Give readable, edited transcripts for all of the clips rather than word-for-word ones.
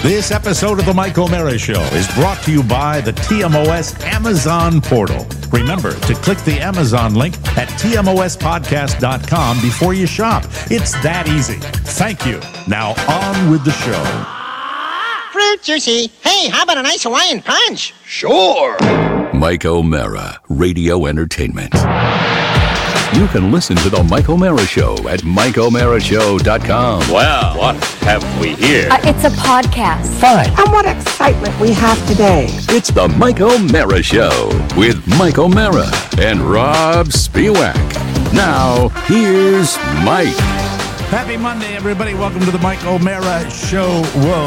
This episode of the Mike O'Mara Show is brought to you by the TMOS Amazon portal. Remember to click the Amazon link at tmospodcast.com before you shop. It's that easy. Thank you. Now on with the show. Fruit juicy. Hey, how about a nice Hawaiian punch? Sure. Mike O'Mara, Radio Entertainment. You can listen to The Mike O'Mara Show at MikeO'MaraShow.com. Well, what have we here? It's a podcast. Fine. And what excitement we have today. It's The Mike O'Mara Show with Mike O'Mara and Rob Spiewak. Now, here's Mike. Happy Monday, everybody. Welcome to the Mike O'Mara Show.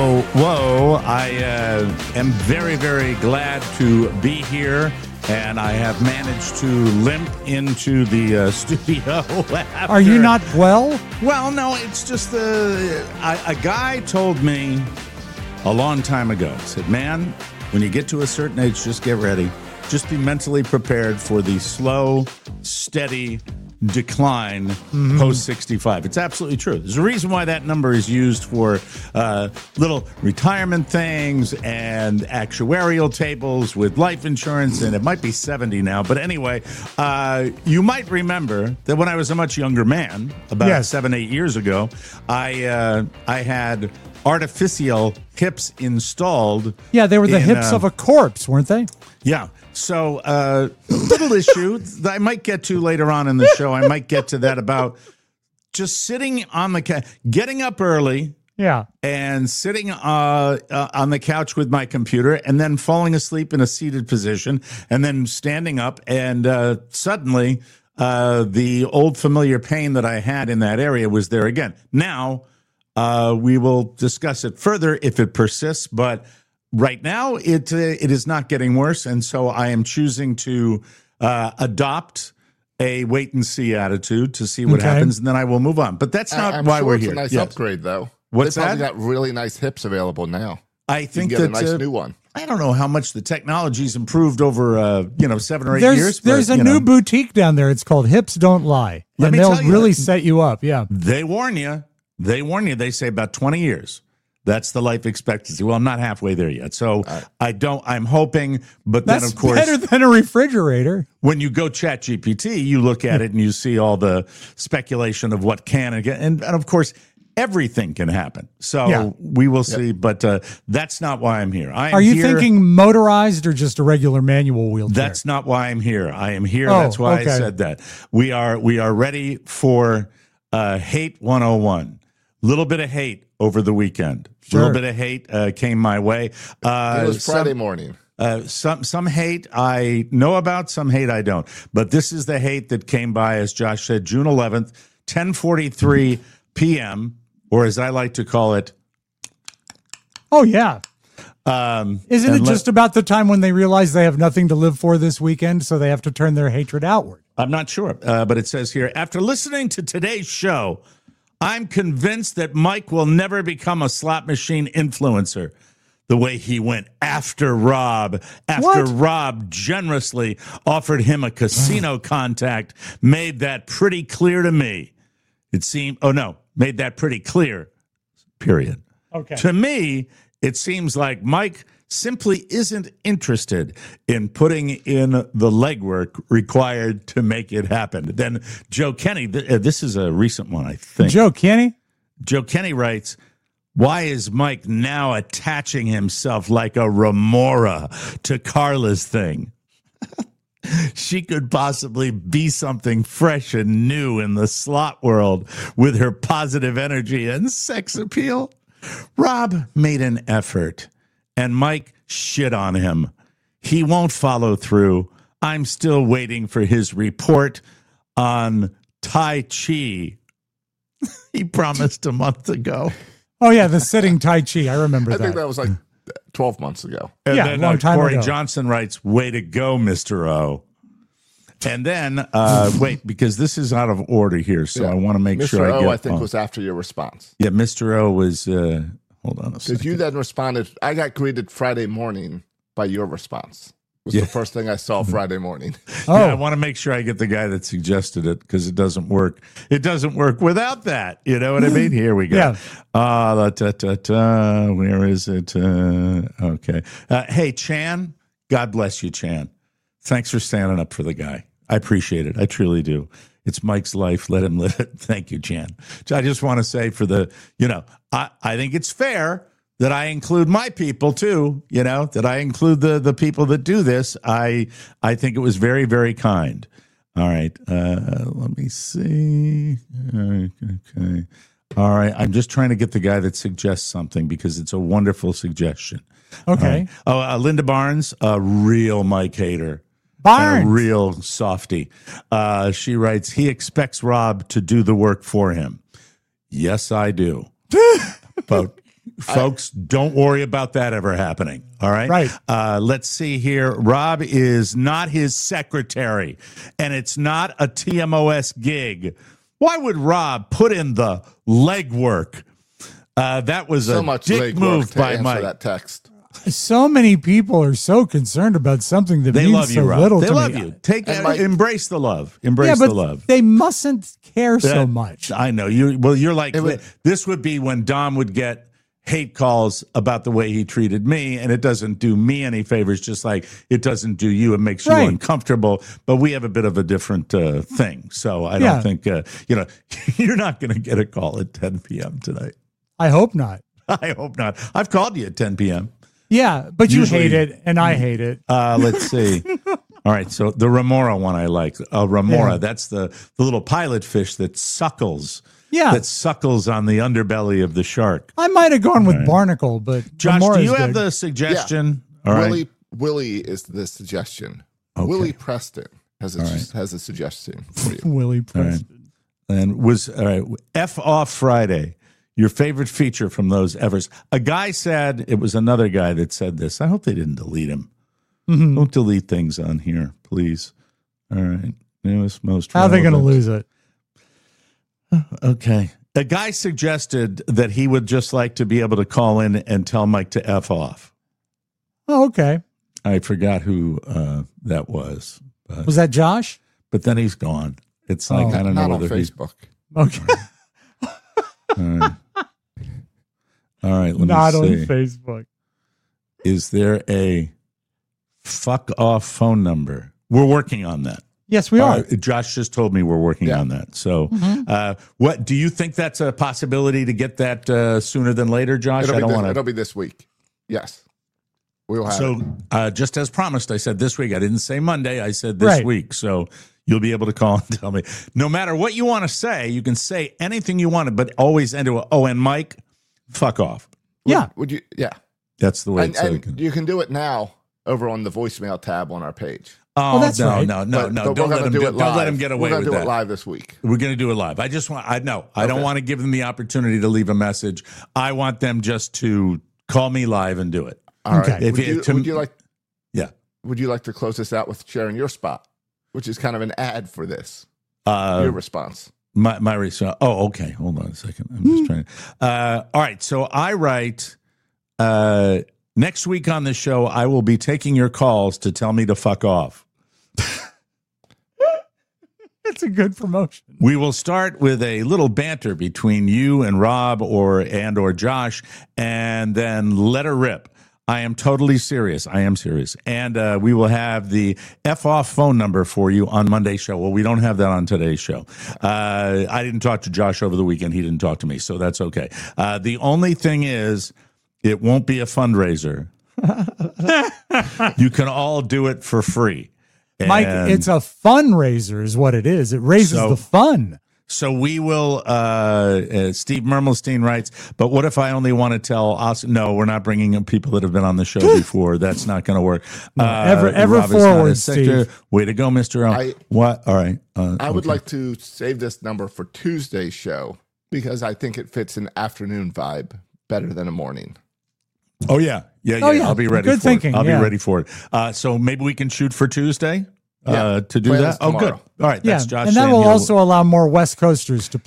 Whoa. I am very, very glad to be here. And I have managed to limp into the studio. Are you not well? Well, no, it's just a guy told me a long time ago. He said, man, when you get to a certain age, just get ready. Just be mentally prepared for the slow, steady decline post 65. It's absolutely true. There's a reason why that number is used for little retirement things and actuarial tables with life insurance, and it might be 70 now. But anyway, you might remember that when I was a much younger man, about 7-8 years ago, I had artificial hips installed. Yeah, they were the hips of a corpse, weren't they? Yeah. So, little issue that I might get to later on in the show. I might get to that about just sitting on the getting up early, and sitting on the couch with my computer, and then falling asleep in a seated position, and then standing up, and suddenly the old familiar pain that I had in that area was there again. Now, we will discuss it further if it persists, but right now, it is not getting worse, and so I am choosing to adopt a wait-and-see attitude to see what happens, and then I will move on. But that's not why we're here. It's a nice upgrade, though. What's They've that? probably got really nice hips available now. I think you can that get a nice new one. I don't know how much the technology's improved over 7 or 8 years. There's a new boutique down there. It's called Hips Don't Lie, and they'll really set you up. Yeah, they warn you. They say about 20 years. That's the life expectancy. Well, I'm not halfway there yet. So I'm hoping, but that's then of course. Better than a refrigerator. When you go chat GPT, you look at it and you see all the speculation of what can and of course, everything can happen. So we will see, but that's not why I'm here. Are you thinking motorized or just a regular manual wheelchair? That's not why I'm here. I am here. That's why I said that. We are ready for Hate 101. Little bit of hate over the weekend. A little bit of hate came my way. It was Friday morning. Some hate I know about, some hate I don't. But this is the hate that came by, as Josh said, June 11th, 10:43 p.m., or as I like to call it. Oh, yeah. Isn't it just about the time when they realize they have nothing to live for this weekend, so they have to turn their hatred outward? I'm not sure, but it says here, after listening to today's show, I'm convinced that Mike will never become a slot machine influencer the way he went after Rob. After Rob generously offered him a casino contact, made that pretty clear to me. Made that pretty clear, period. Okay. To me, it seems like Mike simply isn't interested in putting in the legwork required to make it happen. Then Joe Kenny, this is a recent one, I think. Joe Kenny writes, why is Mike now attaching himself like a remora to Carla's thing? She could possibly be something fresh and new in the slot world with her positive energy and sex appeal. Rob made an effort, and Mike shit on him. He won't follow through. I'm still waiting for his report on Tai Chi. He promised a month ago. Oh, yeah, the sitting Tai Chi. I remember that. I think that was like 12 months ago. And yeah, then a long time Corey ago. Johnson writes, way to go, Mr. O. And then, wait, because this is out of order here, so I want to make sure I get... Mr. O, I think, was after your response. Yeah, Mr. O was... hold on a second. Because you then responded, I got greeted Friday morning by your response. was the first thing I saw Friday morning. Oh, yeah, I want to make sure I get the guy that suggested it because it doesn't work. It doesn't work without that. You know what I mean? Here we go. Yeah. Where is it? Okay. Hey, Chan. God bless you, Chan. Thanks for standing up for the guy. I appreciate it. I truly do. It's Mike's life. Let him live it. Thank you, Chan. I just want to say I think it's fair that I include my people too, that I include the people that do this. I think it was very, very kind. All right. Let me see. Okay. All right. I'm just trying to get the guy that suggests something because it's a wonderful suggestion. Okay. Right. Oh, Linda Barnes, a real Mike hater. Barnes. A real softy. She writes, he expects Rob to do the work for him. Yes, I do. But folks, don't worry about that ever happening. All right. Right. Let's see here. Rob is not his secretary, and it's not a TMOS gig. Why would Rob put in the legwork? That was so a much dick move by Mike. That text. So many people are so concerned about something that means love you, so Rob. little they to love me. you. Embrace the love. Embrace but the love. They mustn't care so much. I know you. Well, you're like this would be when Dom would get hate calls about the way he treated me, and it doesn't do me any favors. Just like it doesn't do you. It makes you uncomfortable. But we have a bit of a different thing. So I don't think you're not going to get a call at 10 p.m. tonight. I hope not. I hope not. I've called you at 10 p.m. Yeah, but usually, you hate it, and I hate it. Let's see. All right, so the remora one I like. Remora, that's the little pilot fish that suckles. Yeah. That suckles on the underbelly of the shark. I might have gone with barnacle, but Josh, Remora's do you have good. the suggestion? Yeah. All right. Willie is the suggestion. Okay. Willie Preston has a suggestion for you. Willie Preston. Right. And F off Friday. Your favorite feature from those evers. A guy said, it was another guy that said this. I hope they didn't delete him. Mm-hmm. Don't delete things on here, please. All right. Newest, most How are they going to lose it? Okay. A guy suggested that he would just like to be able to call in and tell Mike to F off. Oh, okay. I forgot who that was. Was that Josh? But then he's gone. It's like, I don't know whether he's... Facebook. Okay. All right, let Not me see. on Facebook. Is there a fuck off phone number? We're working on that. Yes, we are. Josh just told me we're working on that. So, what do you think that's a possibility to get that sooner than later, Josh? It'll be this week. Yes, we'll have. So, just as promised, I said this week. I didn't say Monday. I said this week. So. You'll be able to call and tell me. No matter what you want to say, you can say anything you want, but always end with, and Mike, fuck off. Would you? Yeah. That's the way and you can do it now over on the voicemail tab on our page. Oh, that's right. No. But Don't let him do it live. Don't let him get away with that. We're going to do it live this week. We're going to do it live. I don't want to give them the opportunity to leave a message. I want them just to call me live and do it. All right. Would you like? Yeah. Would you like to close this out with sharing your spot? Which is kind of an ad for this. Your response. My response. Oh, okay. Hold on a second. I'm just trying to. All right. So I write next week on the show, I will be taking your calls to tell me to fuck off. It's a good promotion. We will start with a little banter between you and Rob or Josh, and then let her rip. I am totally serious. I am serious. And we will have the F-off phone number for you on Monday's show. Well, we don't have that on today's show. I didn't talk to Josh over the weekend. He didn't talk to me, so that's okay. The only thing is, it won't be a fundraiser. You can all do it for free. Mike, it's a fundraiser is what it is. It raises the fun. So we will, Steve Mermelstein writes, but what if I only want to tell us? No, we're not bringing in people that have been on the show before. That's not going to work. Ever forward, Steve. Way to go, Mr. What? All right. I would like to save this number for Tuesday's show because I think it fits an afternoon vibe better than a morning. Oh, yeah. I'll be ready Good thinking. I'll be ready for it. So maybe we can shoot for Tuesday? To do that? Tomorrow. Oh, good. All right. That's Josh. And that will also allow more West Coasters to play.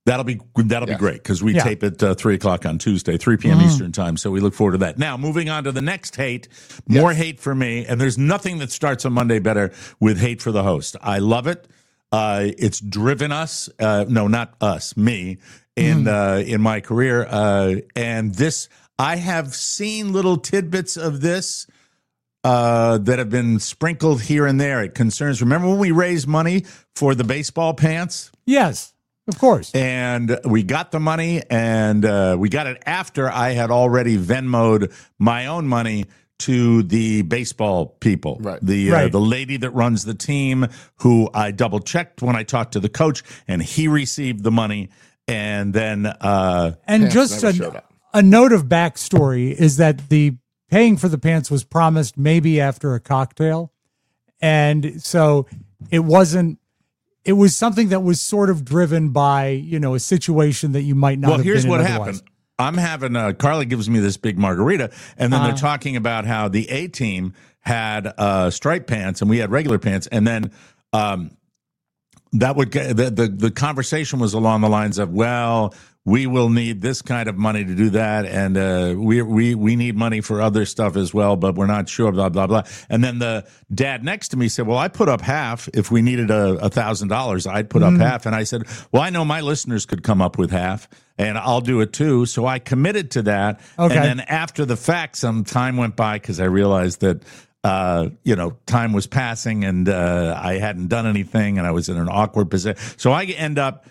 That'll be great because we tape at 3 o'clock on Tuesday, 3 p.m. Eastern time. So we look forward to that. Now, moving on to the next hate, more hate for me. And there's nothing that starts a Monday better with hate for the host. I love it. It's driven us. No, not us, me in my career. And this, I have seen little tidbits of this that have been sprinkled here and there. It concerns. Remember when we raised money for the baseball pants? Yes. Of course. And we got the money, and we got it after I had already Venmo'd my own money to the baseball people. Right. The lady that runs the team, who I double-checked when I talked to the coach, and he received the money. And then... and just a note of backstory is that the paying for the pants was promised maybe after a cocktail. And so it wasn't... It was something that was sort of driven by, a situation that you might not have been in otherwise. Well, here's what happened. I'm having Carly gives me this big margarita, and then they're talking about how the A team had striped pants and we had regular pants, and then that would get the conversation was along the lines of, well, we will need this kind of money to do that, and we need money for other stuff as well, but we're not sure, blah, blah, blah. And then the dad next to me said, well, I put up half. If we needed $1,000, I'd put up half. And I said, well, I know my listeners could come up with half, and I'll do it too. So I committed to that. Okay. And then after the fact, some time went by because I realized that time was passing and I hadn't done anything, and I was in an awkward position. So I end up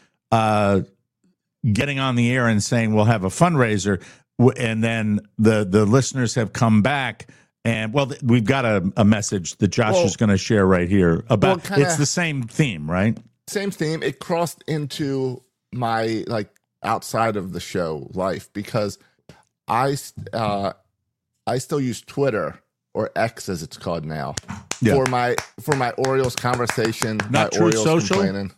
getting on the air and saying we'll have a fundraiser, and then the listeners have come back, and we've got a message that Josh is going to share right here about it's the same theme, right? Same theme. It crossed into my outside of the show life because I still use Twitter, or X as it's called now, for my Orioles conversation. Not Truth Social? Complaining.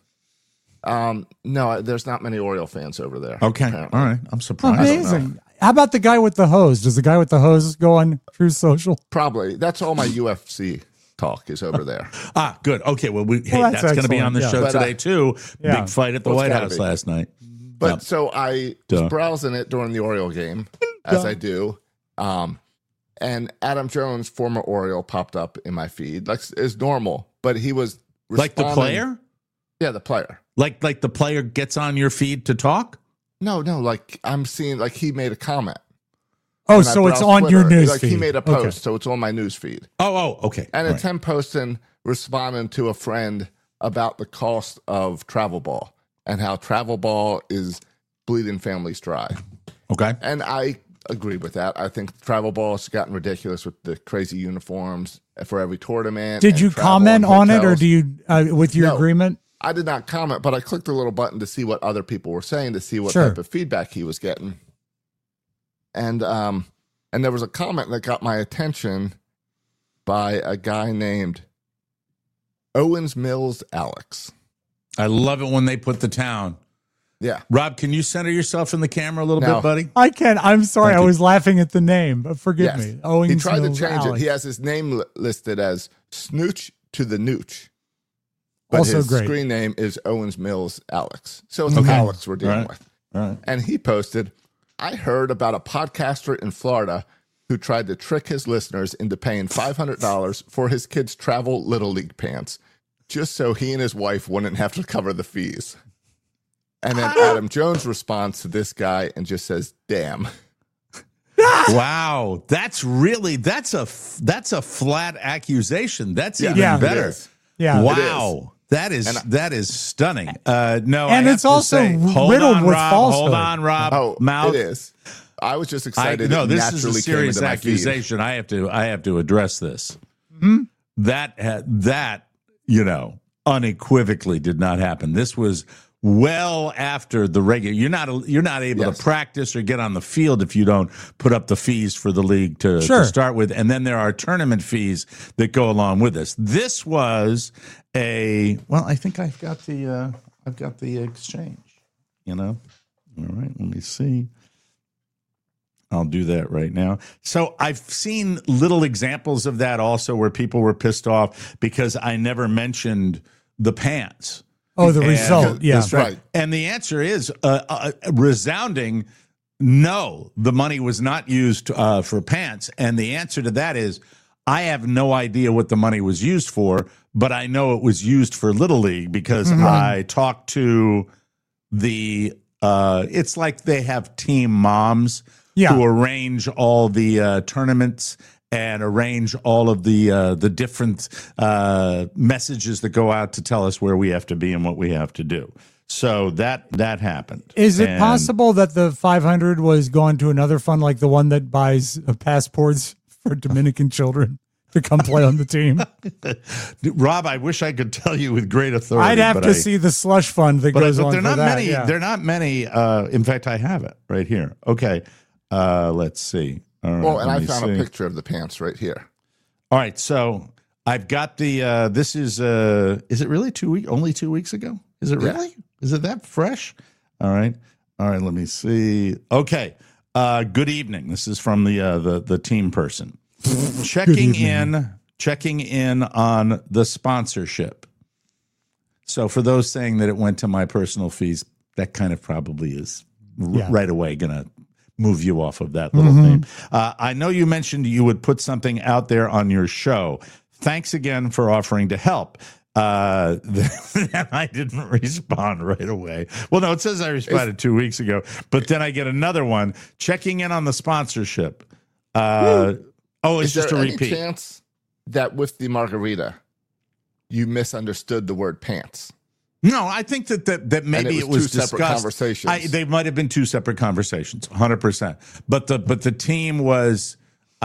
No, there's not many Oriole fans over there. Okay. Apparently. All right. I'm surprised. Amazing. How about the guy with the hose? Does the guy with the hose go on Truth Social? Probably. That's all my UFC talk is over there. Good. Okay. Well, that's going to be on the show today too. Big fight at the White House last night. But so I was browsing it during the Oriole game, as I do. And Adam Jones, former Oriole, popped up in my feed. It's normal, but he was like the player? Yeah, the player. Like the player gets on your feed to talk? No. I'm seeing he made a comment. Oh, so it's on Twitter. Your news feed. He made a post, so it's on my news feed. Oh, okay. And it's him posting, responding to a friend about the cost of travel ball and how travel ball is bleeding families dry. Okay. And I agree with that. I think travel ball has gotten ridiculous with the crazy uniforms for every tournament. Did you comment on it, or do you with your agreement? I did not comment, but I clicked the little button to see what other people were saying, to see what type of feedback he was getting. And there was a comment that got my attention by a guy named Owens Mills Alex. I love it when they put the town. Yeah. Rob, can you center yourself in the camera a little bit, buddy? I can. I'm sorry. I was laughing at the name, but forgive me. Owens he tried Mills to change Alex. it. He has his name listed as Snooch to the Nooch. But also his great. Screen name is Owens Mills Alex. So it's Alex we're dealing with. All right. And he posted, I heard about a podcaster in Florida who tried to trick his listeners into paying $500 for his kids' travel Little League pants, just so he and his wife wouldn't have to cover the fees. And then Adam Jones responds to this guy and just says, damn. Wow. That's a flat accusation. That's even better. Yeah. Wow. That is stunning. No, and it's also riddled with falsehood. Hold on, Rob. Oh, Mouth. it is. I was just excited. No, this is a serious accusation. I have to address this. Mm-hmm. That unequivocally did not happen. This was well after the regular. You're not able to practice or get on the field if you don't put up the fees for the league to start with, and then there are tournament fees that go along with this. This was I think I've got the exchange. All right, let me see. I'll do that right now. So I've seen little examples of that also where people were pissed off because I never mentioned the pants. Oh, the result. Yeah. That's right. And the answer is resounding no, the money was not used for pants. And the answer to that is I have no idea what the money was used for, but I know it was used for Little League because I talked to the it's like they have team moms who arrange all the tournaments and arrange all of the different messages that go out to tell us where we have to be and what we have to do. So that happened. Is it possible that the 500 was going to another fund, like the one that buys passports for Dominican children to come play on the team? Rob, I wish I could tell you with great authority. I'd have to see the slush fund that goes on. They're not many. Yeah. They're not many. In fact, I have it right here. Okay, let's see. All right, well, and I found a picture of the pants right here. All right, so I've got the. This is it really 2 weeks? Only 2 weeks ago? Is it really? Yeah. Is it that fresh? All right. Let me see. Okay. Good evening. This is from the team person. checking in on the sponsorship. So for those saying that it went to my personal fees, that kind of probably is right away going to move you off of that little thing. I know you mentioned you would put something out there on your show. Thanks again for offering to help. Then I didn't respond right away. Well, no, it says I responded 2 weeks ago, but then I get another one checking in on the sponsorship. It's just a repeat. Is there any chance that with the margarita, you misunderstood the word pants? No, I think that maybe it was two discussed. Separate conversations. They might have been two separate conversations, 100%. But the team was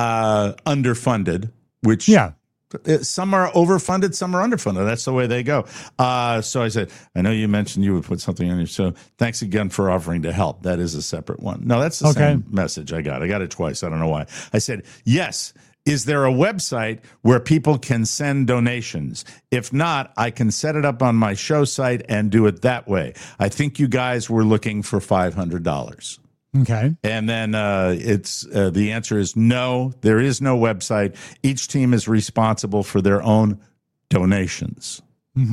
underfunded, which some are overfunded, some are underfunded. That's the way they go. So I said, I know you mentioned you would put something on your show. Thanks again for offering to help. That is a separate one. No, that's the same message I got. I got it twice. I don't know why. I said, yes. Is there a website where people can send donations? If not, I can set it up on my show site and do it that way. I think you guys were looking for $500. Okay. And then it's the answer is no, there is no website. Each team is responsible for their own donations.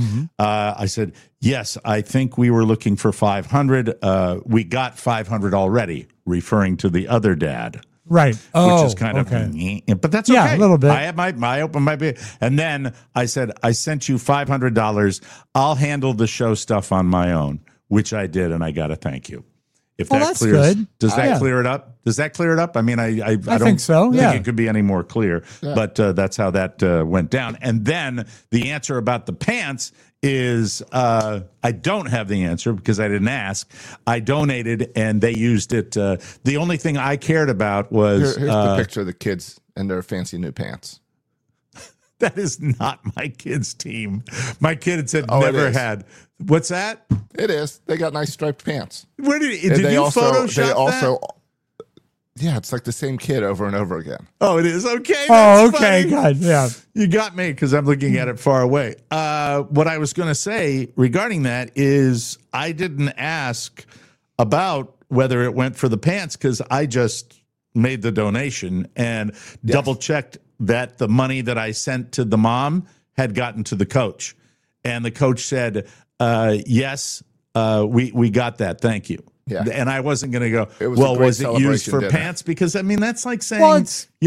I said, yes, I think we were looking for 500. We got 500 already, referring to the other dad. Right. Which is kind of, but that's okay. Yeah, a little bit. I have my open my bit. And then I said, I sent you $500. I'll handle the show stuff on my own, which I did. And I got to thank you. If that that's clears, good. Does that clear it up? Does that clear it up? I mean, I don't think so. think it could be any more clear, but that's how that went down. And then the answer about the pants is I don't have the answer because I didn't ask. I donated and they used it. The only thing I cared about was here's the picture of the kids and their fancy new pants. That is not my kid's team. My kid had said never had. What's that? It is. They got nice striped pants. Where did you Photoshop that? Yeah, it's like the same kid over and over again. Oh, it is? Okay. Okay, God, yeah. You got me because I'm looking at it far away. What I was going to say regarding that is I didn't ask about whether it went for the pants because I just made the donation and double-checked that the money that I sent to the mom had gotten to the coach. And the coach said, yes, we got that. Thank you. Yeah. And I wasn't going to go, was it used for pants? Because, I mean, that's like saying,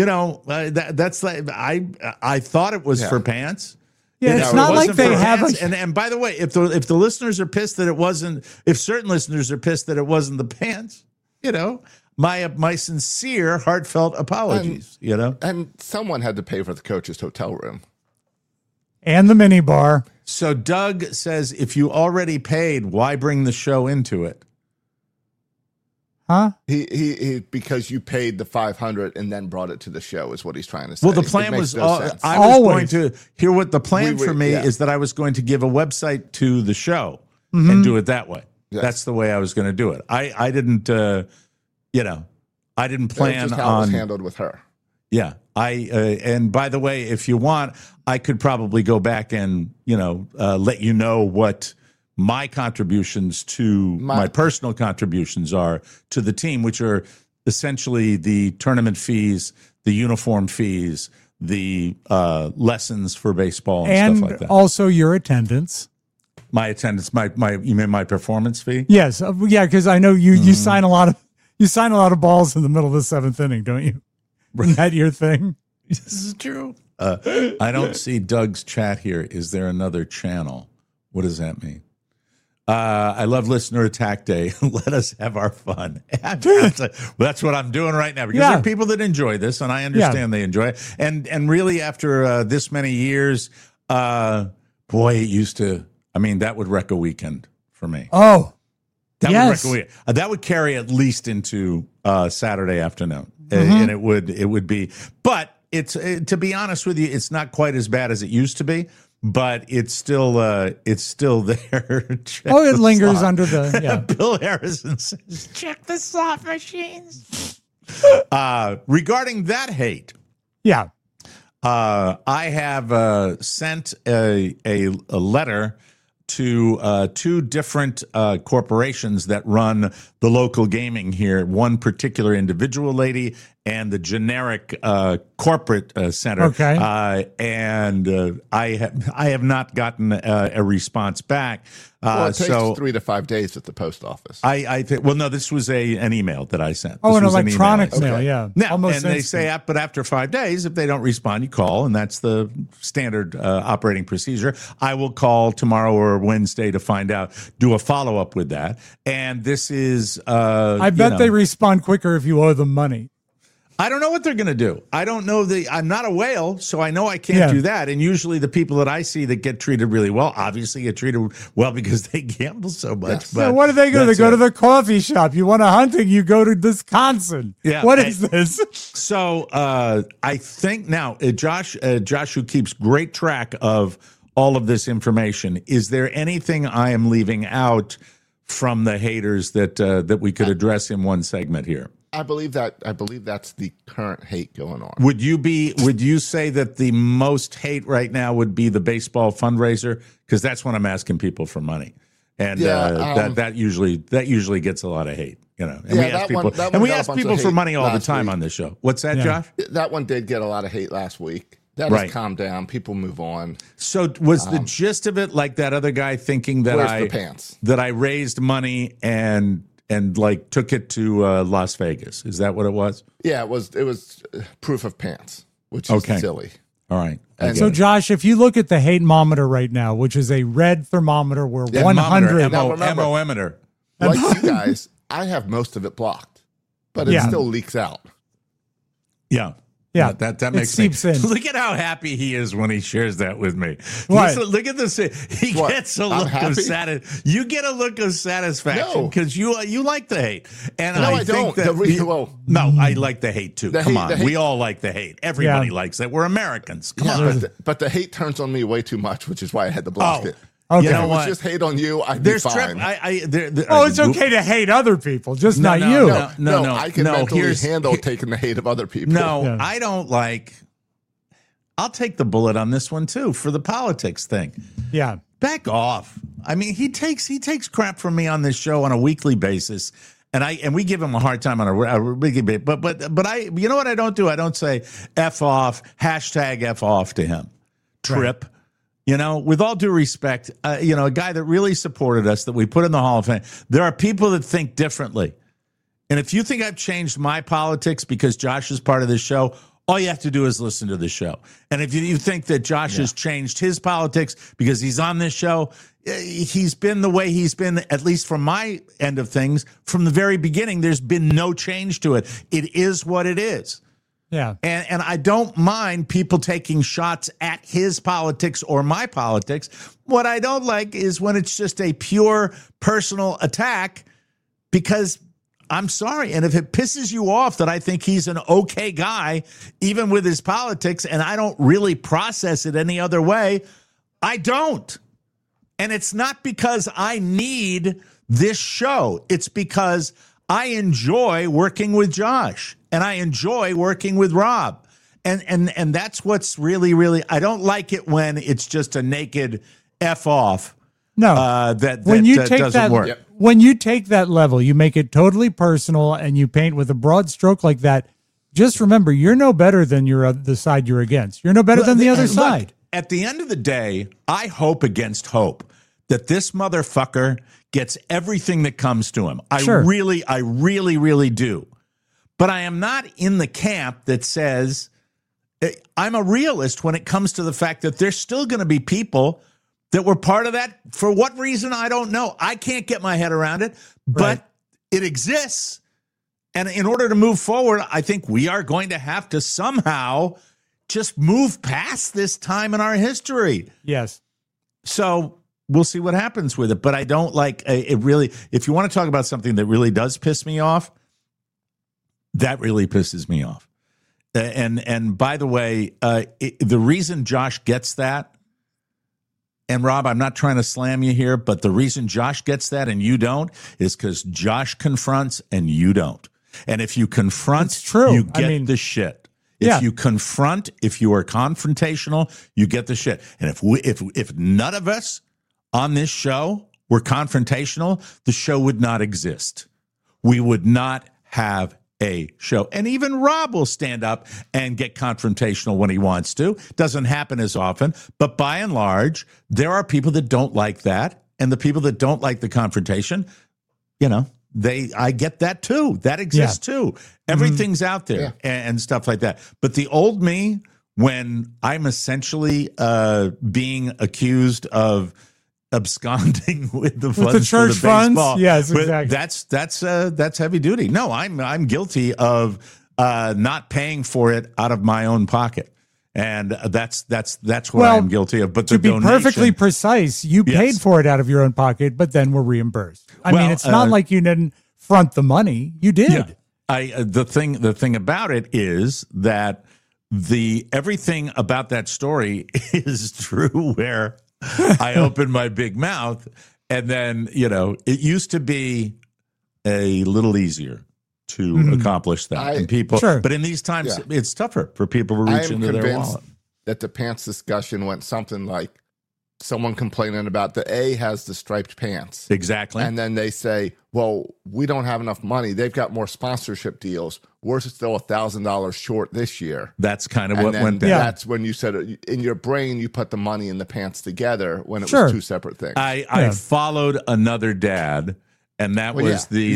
that's like, I thought it was for pants. Yeah, it's not like they have and by the way, if the listeners are pissed that it wasn't, if certain listeners are pissed that it wasn't the pants, my sincere, heartfelt apologies, And someone had to pay for the coach's hotel room. And the mini bar. So Doug says, if you already paid, why bring the show into it? Huh? He because you paid the $500 and then brought it to the show is what he's trying to say. Well, the plan was I was going to hear what the plan for me is that I was going to give a website to the show and do it that way. Yes. That's the way I was going to do it. I didn't, I didn't plan just how on it was handled with her. Yeah. And by the way, if you want, I could probably go back and, let you know what my contributions to my personal contributions are to the team, which are essentially the tournament fees, the uniform fees, the lessons for baseball and stuff like that. Also your attendance. My attendance, you mean my performance fee? Yes, yeah, because I know you sign a lot of balls in the middle of the seventh inning, don't you? Isn't that your thing? This is true. I don't see Doug's chat here. Is there another channel? What does that mean? I love Listener Attack Day. Let us have our fun. That's what I'm doing right now because there are people that enjoy this, and I understand they enjoy it. And really, after this many years, boy, it used to. I mean, that would wreck a weekend for me. Oh, that would wreck a weekend. That would carry at least into Saturday afternoon, and it would be. But it's to be honest with you, it's not quite as bad as it used to be. But it's still there. It lingers under the. Bill Harrison says, "Check the slot machines." Regarding that hate, I have sent a letter to two different corporations that run the local gaming here. One particular individual lady and the generic corporate center. Okay. And I have not gotten a response back. Well, it takes 3 to 5 days at the post office. I think. Well, no, this was an email that I sent. Oh, this an was electronic mail. Yeah. Now, almost and they say, but after 5 days, if they don't respond, you call, and that's the standard operating procedure. I will call tomorrow or Wednesday to find out, do a follow up with that. And this is. I bet they respond quicker if you owe them money. I don't know what they're going to do. I don't know. I'm not a whale, so I know I can't do that. And usually the people that I see that get treated really well, obviously get treated well because they gamble so much. Yes. But what do they go? They go to the coffee shop. You want a hunting, you go to Wisconsin. Yeah. What is this? So I think now, Josh, who keeps great track of all of this information, is there anything I am leaving out from the haters that we could address in one segment here? I believe that's the current hate going on. Would you say that the most hate right now would be the baseball fundraiser? Because that's when I'm asking people for money, and that usually gets a lot of hate. And we ask people for money all the time on this show. What's that, Josh? That one did get a lot of hate last week. That has calmed down. People move on. So was the gist of it like that other guy thinking that I raised money and like took it to Las Vegas? Is that what it was? Yeah, it was proof of pants, which is silly. All right. And so, Josh, if you look at the hate-mometer right now, which is a red thermometer where 100... M-O-meter. Like you guys, I have most of it blocked, but it still leaks out. Yeah. Yeah, that makes seeps in. Look at how happy he is when he shares that with me. What? Look at this. He gets a look of satisfaction. You get a look of satisfaction because you like the hate, and I think don't. No, I like the hate too. Come on, we all like the hate. Everybody likes it. We're Americans. Come on. But the hate turns on me way too much, which is why I had to block it. Okay. You know what? Just hate on you. I'd be fine. It's okay to hate other people, just not you. No. I can mentally handle taking the hate of other people. No, I don't like. I'll take the bullet on this one too for the politics thing. Yeah, back off. I mean, he takes crap from me on this show on a weekly basis, and we give him a hard time on a weekly basis. But I, you know what I don't do? I don't say F off, hashtag F off to him. Trip. Right. With all due respect, a guy that really supported us, that we put in the Hall of Fame, there are people that think differently. And if you think I've changed my politics because Josh is part of this show, all you have to do is listen to the show. And if you think that Josh has changed his politics because he's on this show, he's been the way he's been, at least from my end of things, from the very beginning. There's been no change to it. It is what it is. Yeah. And I don't mind people taking shots at his politics or my politics. What I don't like is when it's just a pure personal attack, because I'm sorry. And if it pisses you off that I think he's an okay guy, even with his politics, and I don't really process it any other way, I don't. And it's not because I need this show. It's because I enjoy working with Josh. And I enjoy working with Rob. And that's what's really, really, I don't like it when it's just a naked F off. No. That doesn't work. Yep. When you take that level, you make it totally personal and you paint with a broad stroke like that, just remember, you're no better than the side you're against. You're no better than the other side. At the end of the day, I hope against hope that this motherfucker gets everything that comes to him. I Sure. really do. But I am not in the camp that says I'm a realist when it comes to the fact that there's still going to be people that were part of that. For what reason, I don't know. I can't get my head around it, but it exists. And in order to move forward, I think we are going to have to somehow just move past this time in our history. Yes. So we'll see what happens with it. But I don't like it really. If you want to talk about something that really does piss me off, that really pisses me off. And by the way, the reason Josh gets that, and Rob, I'm not trying to slam you here, but the reason Josh gets that and you don't is because Josh confronts and you don't. And if you confront, it's true. You get the shit. If you confront, if you are confrontational, you get the shit. And if none of us on this show were confrontational, the show would not exist. We would not have a show. And even Rob will stand up and get confrontational when he wants to. Doesn't happen as often, but by and large, there are people that don't like that. And the people that don't like the confrontation, I get that too. That exists too. Everything's out there and stuff like that. But the old me, when I'm essentially being accused of absconding with the funds church for the baseball, funds, yes, exactly. That's heavy duty. No, I'm guilty of not paying for it out of my own pocket. And that's what I'm guilty of. But to be perfectly precise, you paid for it out of your own pocket, but then were reimbursed. I mean, it's not like you didn't front the money. You did. Yeah. The thing about it is that everything about that story is true. Where I opened my big mouth, and then it used to be a little easier to accomplish that. And people, but in these times, it's tougher for people to reach into their wallet. That the pants discussion went something like someone complaining about the A has the striped pants. Exactly. And then they say, well, we don't have enough money. They've got more sponsorship deals. We're still $1,000 short this year. That's kind of what went down. That's when you said, in your brain, you put the money and the pants together when it was two separate things. I followed another dad. And that was the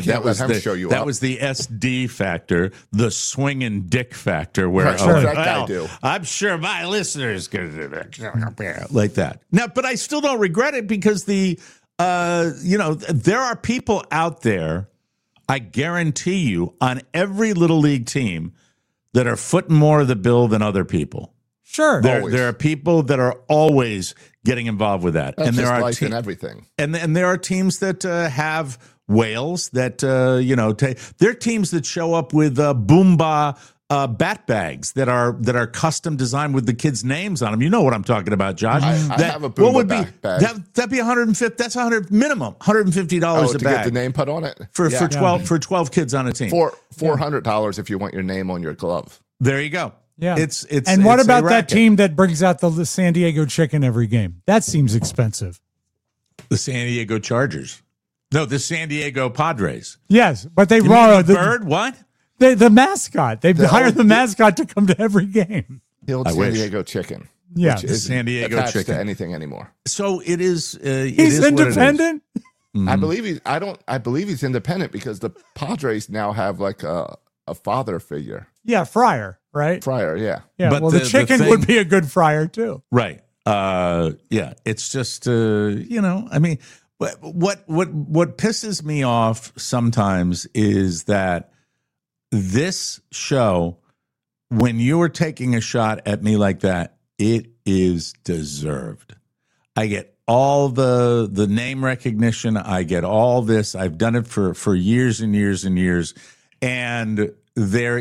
SD factor, the swinging dick factor, where I'm sure my listeners could like that. Now, but I still don't regret it because there are people out there, I guarantee you, on every little league team that are footing more of the bill than other people. Sure, there are people that are always getting involved with that, and there are life and everything, and there are teams that have whales that they're teams that show up with Boomba bat bags that are custom designed with the kids' names on them. You know what I'm talking about, Josh? I have a Boomba bag. That'd be $150. That's minimum $150 a to bag. Get the name put on it for 12 kids on a team. $400 if you want your name on your glove. There you go. Yeah, and what about that team that brings out the San Diego chicken every game? That seems expensive. The San Diego Chargers. No, the San Diego Padres. Yes, but they borrowed the bird. What? The mascot. They've hired the mascot to come to every game. The old San Diego chicken. Yeah, which is San Diego attached chicken. to anything anymore. So it is. He's independent. I believe he's independent because the Padres now have like a father figure. Yeah, Fryer, right? Fryer, yeah. Yeah. But the chicken would be a good Fryer too. Right. It's just I mean. What pisses me off sometimes is that this show, when you are taking a shot at me like that, it is deserved. I get all the name recognition. I get all this. I've done it for years and years and years. And there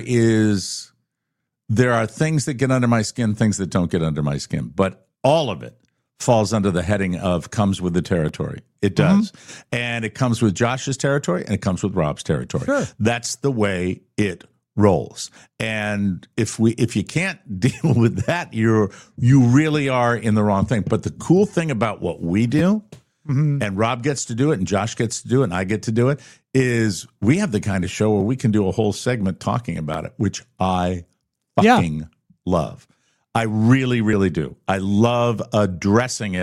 are things that get under my skin, things that don't get under my skin. But all of it falls under the heading of comes with the territory. It does. And it comes with Josh's territory and it comes with Rob's territory. Sure. That's the way it rolls. And if you can't deal with that, you really are in the wrong thing. But the cool thing about what we do, and Rob gets to do it and Josh gets to do it and I get to do it, is we have the kind of show where we can do a whole segment talking about it, which I fucking love. I really, really do. I love addressing it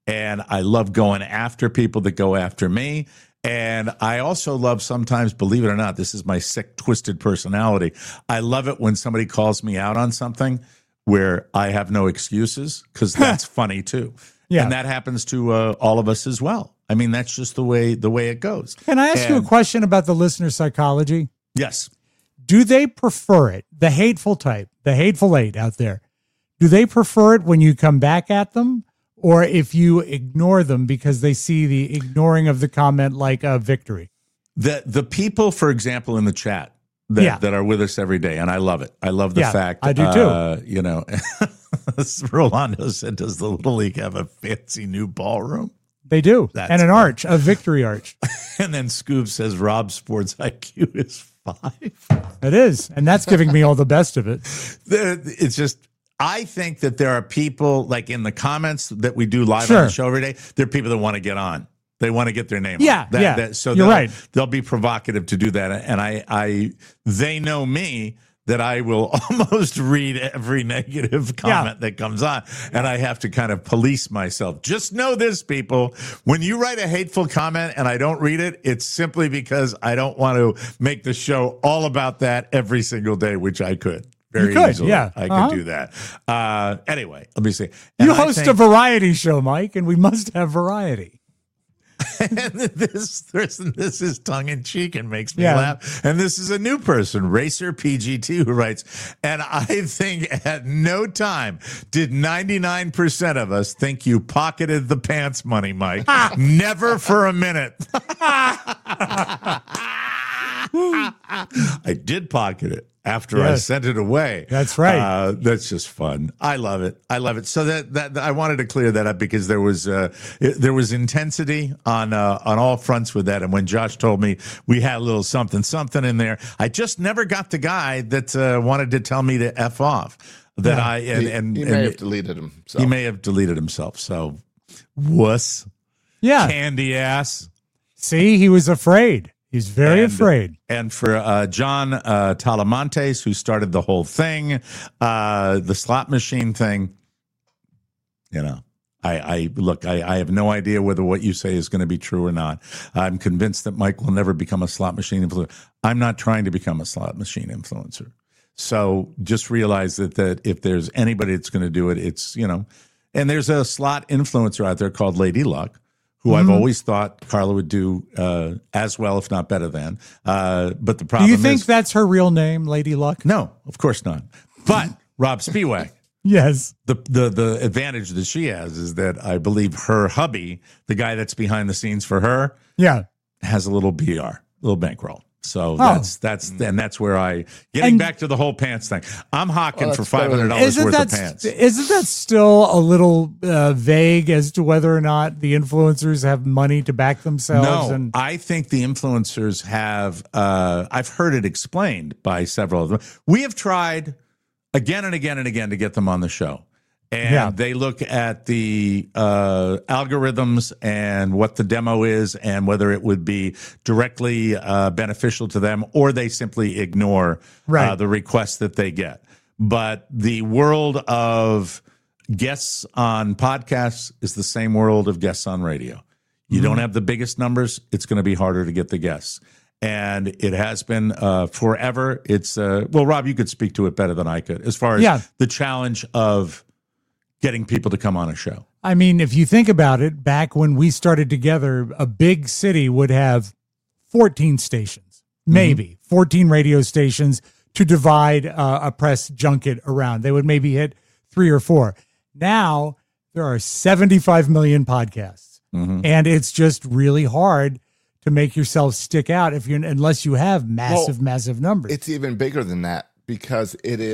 And I love going after people that go after me. And I also love sometimes, believe it or not, this is my sick, twisted personality. I love it when somebody calls me out on something where I have no excuses, because that's funny too. Yeah. And that happens to all of us as well. I mean, that's just the way it goes. Can I ask you a question about the listener psychology? Yes. Do they prefer it, the hateful type, the hateful eight out there, do they prefer it when you come back at them, or if you ignore them because they see the ignoring of the comment like a victory? The people, for example, in the chat that are with us every day, and I love it. I love the fact. I do too. You know, Rolando said, does the Little League have a fancy new ballroom? They do. And an arch, a victory arch. And then Scoob says Rob's sports IQ is 5. It is. And that's giving me all the best of it. It's just, I think that there are people, like in the comments that we do live on the show every day, there are people that want to get on. They want to get their name on. So you're right. They'll be provocative to do that. And they know me, that I will almost read every negative comment that comes on. And I have to kind of police myself. Just know this, people. When you write a hateful comment and I don't read it, it's simply because I don't want to make the show all about that every single day, which I could. Very easily. Yeah. I could do that. Anyway, let me see. You host a variety show, Mike, and we must have variety. And this is tongue in cheek and makes me laugh. And this is a new person, Racer PGT, who writes, and I think at no time did 99% of us think you pocketed the pants money, Mike. Never for a minute. I did pocket it after I sent it away. That's right. That's just fun. I love it. I love it. So that I wanted to clear that up, because there was intensity on all fronts with that. And when Josh told me we had a little something in there, I just never got the guy that wanted to tell me to F off. That he may have deleted himself. He may have deleted himself. So wuss. Yeah. Candy ass. See, he was afraid. He's very afraid. And for John Talamantes, who started the whole thing, the slot machine thing, you know, I have no idea whether what you say is going to be true or not. I'm convinced that Mike will never become a slot machine influencer. I'm not trying to become a slot machine influencer. So just realize that if there's anybody that's going to do it, it's, you know, and there's a slot influencer out there called Lady Luck, who I've always thought Carla would do as well, if not better than. But the problem is... Do you think that's her real name, Lady Luck? No, of course not. But Rob Spiewak. Yes. The advantage that she has is that I believe her hubby, the guy that's behind the scenes for her, has a little little bankroll. So that's where back to the whole pants thing. I'm hawking for $500 worth of pants. Isn't that still a little vague as to whether or not the influencers have money to back themselves? No, I think the influencers have. I've heard it explained by several of them. We have tried again and again and again to get them on the show. And they look at the algorithms and what the demo is and whether it would be directly beneficial to them, or they simply ignore the requests that they get. But the world of guests on podcasts is the same world of guests on radio. You don't have the biggest numbers, it's going to be harder to get the guests. And it has been forever. It's, well, Rob, you could speak to it better than I could as far as the challenge of getting people to come on a show. I mean, if you think about it, back when we started together, a big city would have 14 stations, maybe 14 radio stations to divide a press junket around. They would maybe hit 3 or 4. Now there are 75 million podcasts, and it's just really hard to make yourself stick out unless you have massive numbers. It's even bigger than that, because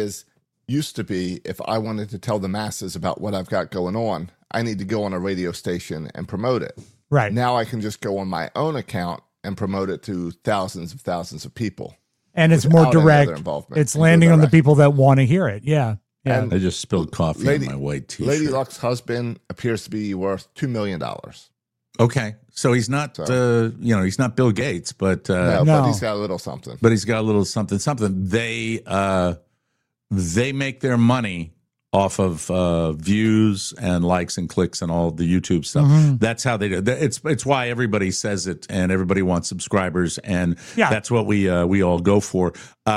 used to be, if I wanted to tell the masses about what I've got going on, I need to go on a radio station and promote it. Right. Now I can just go on my own account and promote it to thousands of people. And it's more direct. It's landing on the people that want to hear it. Yeah. I just spilled coffee on my white t-shirt. Lady Luck's husband appears to be worth $2 million. Okay. So he's not, he's not Bill Gates, but... but he's got a little something. But he's got a little something. They make their money off of views and likes and clicks and all the YouTube stuff. That's how they do it. It's why everybody says it, and everybody wants subscribers, and that's what we all go for.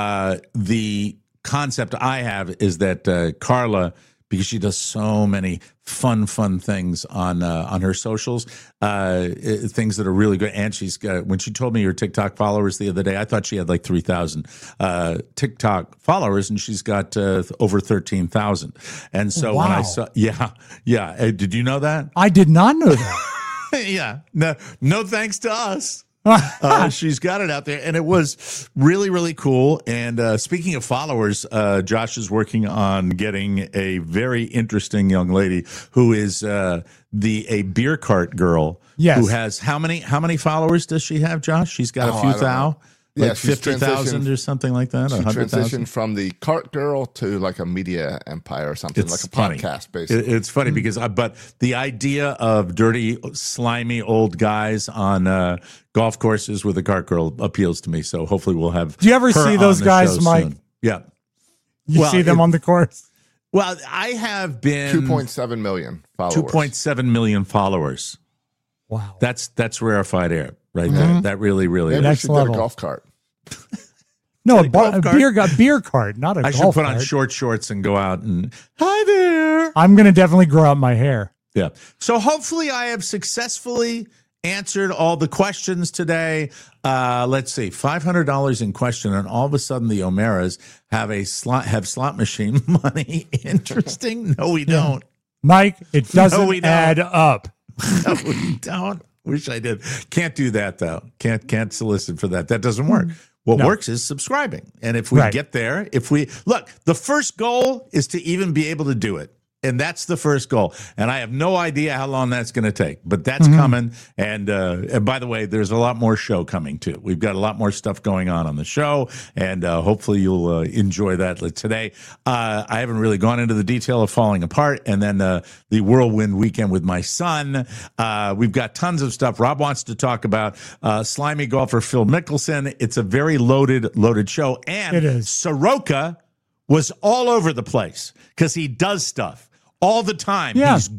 The concept I have is that Carla, because she does so many fun things on her socials, things that are really good. And she's got, when she told me her TikTok followers the other day, I thought she had like 3,000 TikTok followers, and she's got over 13,000. And so when I saw, did you know that? I did not know that. Yeah, no thanks to us. She's got it out there, and it was really, really cool. And speaking of followers, Josh is working on getting a very interesting young lady who is a beer cart girl. Yes. Who has how many followers does she have, Josh? She's got a few thou. Like 50,000 or something like that. She 100,000. transitioned from the cart girl to like a media empire or something, like a podcast, basically. It's funny because, but the idea of dirty, slimy old guys on golf courses with a cart girl appeals to me. So hopefully we'll have. Do you ever see those guys, Mike? Soon. Yeah. You see them on the course? Well, I have been 2.7 million followers. 2.7 million followers. Wow. That's rarefied air right there. That really Maybe next should level. get a golf cart. No, a beer cart, not a golf cart. I should put on short shorts and go out and, hi there. I'm going to definitely grow out my hair. Yeah. So hopefully I have successfully answered all the questions today. Let's see, $500 in question, and all of a sudden the O'Meras have slot machine money. Interesting. No, we don't. Mike, it doesn't add up. No, we don't. Wish I did. Can't do that though. Can't solicit for that. That doesn't work. What works is subscribing. And if we get there, the first goal is to even be able to do it. And that's the first goal. And I have no idea how long that's going to take, but that's coming. And by the way, there's a lot more show coming too. We've got a lot more stuff going on the show, and hopefully you'll enjoy that today. I haven't really gone into the detail of Falling Apart, and then the whirlwind weekend with my son. We've got tons of stuff. Rob wants to talk about slimy golfer Phil Mickelson. It's a very loaded show. And it is. Soroka was all over the place because he does stuff all the time. Yeah. He's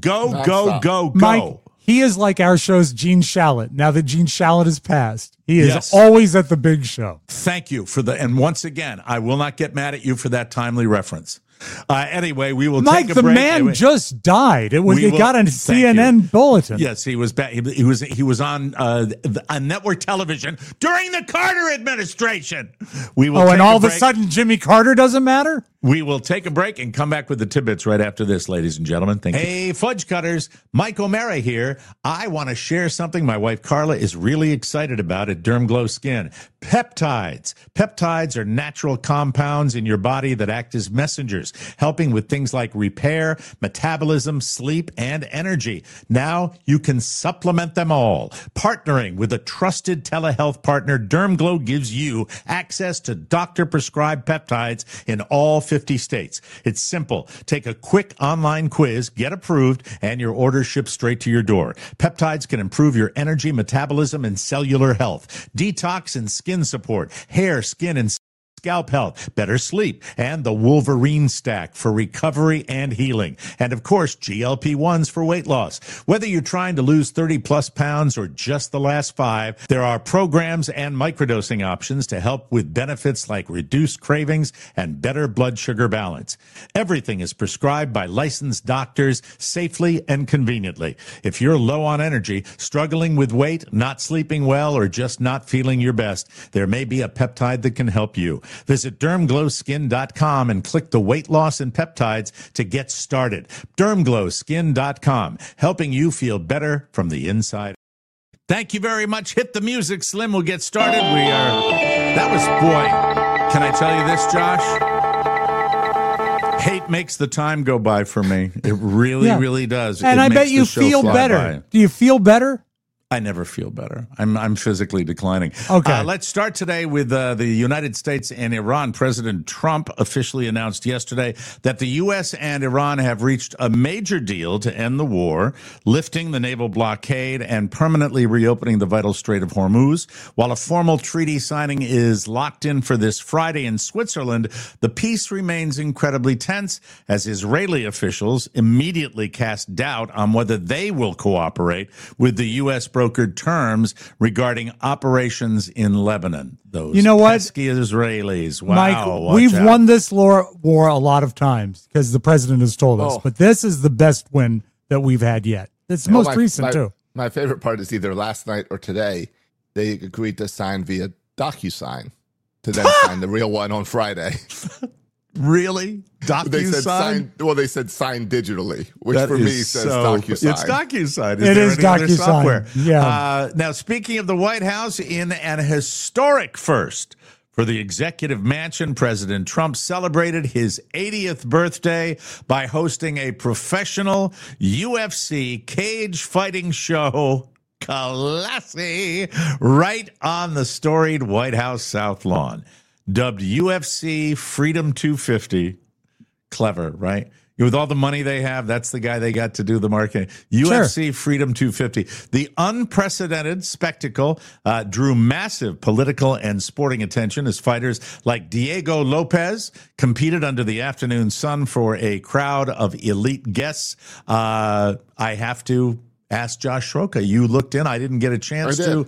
go. Mike, he is like our show's Gene Shalit. Now that Gene Shalit has passed, he is always at the big show. Thank you and once again, I will not get mad at you for that timely reference. Anyway, we will Mike, take a break. Mike, the man just died. It got a CNN bulletin. Yes, he was back. He was on network television during the Carter administration. We will. And all of a sudden, Jimmy Carter doesn't matter? We will take a break and come back with the tidbits right after this, ladies and gentlemen. Thank you. Hey, Fudge Cutters, Mike O'Mara here. I want to share something my wife Carla is really excited about at DermGlow Skin. Peptides. Peptides are natural compounds in your body that act as messengers, helping with things like repair, metabolism, sleep, and energy. Now you can supplement them all. Partnering with a trusted telehealth partner, DermGlow gives you access to doctor-prescribed peptides in all 50 states. It's simple. Take a quick online quiz, get approved, and your order ships straight to your door. Peptides can improve your energy, metabolism, and cellular health, detox and skin support, hair, skin, and scalp health, better sleep, and the Wolverine Stack for recovery and healing. And of course, GLP-1s for weight loss. Whether you're trying to lose 30 plus pounds or just the last 5, there are programs and microdosing options to help with benefits like reduced cravings and better blood sugar balance. Everything is prescribed by licensed doctors safely and conveniently. If you're low on energy, struggling with weight, not sleeping well, or just not feeling your best, there may be a peptide that can help you. Visit DermGlowSkin.com and click the weight loss and peptides to get started. DermGlowSkin.com, helping you feel better from the inside. Thank you very much. Hit the music, Slim. We'll get started. Can I tell you this, Josh? Hate makes the time go by for me. It really, really does. And I bet you feel better. Do you feel better? I never feel better. I'm physically declining. Okay. Let's start today with the United States and Iran. President Trump officially announced yesterday that the U.S. and Iran have reached a major deal to end the war, lifting the naval blockade and permanently reopening the vital Strait of Hormuz. While a formal treaty signing is locked in for this Friday in Switzerland, the peace remains incredibly tense as Israeli officials immediately cast doubt on whether they will cooperate with the U.S. brokered terms regarding operations in Lebanon. Those pesky Israelis. Wow, Mike, we've won this war a lot of times because the president has told us, but this is the best win that we've had yet. It's the most recent, too. My favorite part is either last night or today, they agreed to sign via DocuSign to then sign the real one on Friday. Really? DocuSign? They said sign digitally, which that for me says DocuSign. It's DocuSign. It is DocuSign. Software? Yeah. Now, speaking of the White House, in an historic first for the executive mansion, President Trump celebrated his 80th birthday by hosting a professional UFC cage fighting show, classy, right on the storied White House South Lawn. Dubbed UFC Freedom 250. Clever, right? With all the money they have, that's the guy they got to do the marketing. UFC Freedom 250. The unprecedented spectacle drew massive political and sporting attention as fighters like Diego Lopez competed under the afternoon sun for a crowd of elite guests. I have to ask Josh Schroka. You looked in. I didn't get a chance to.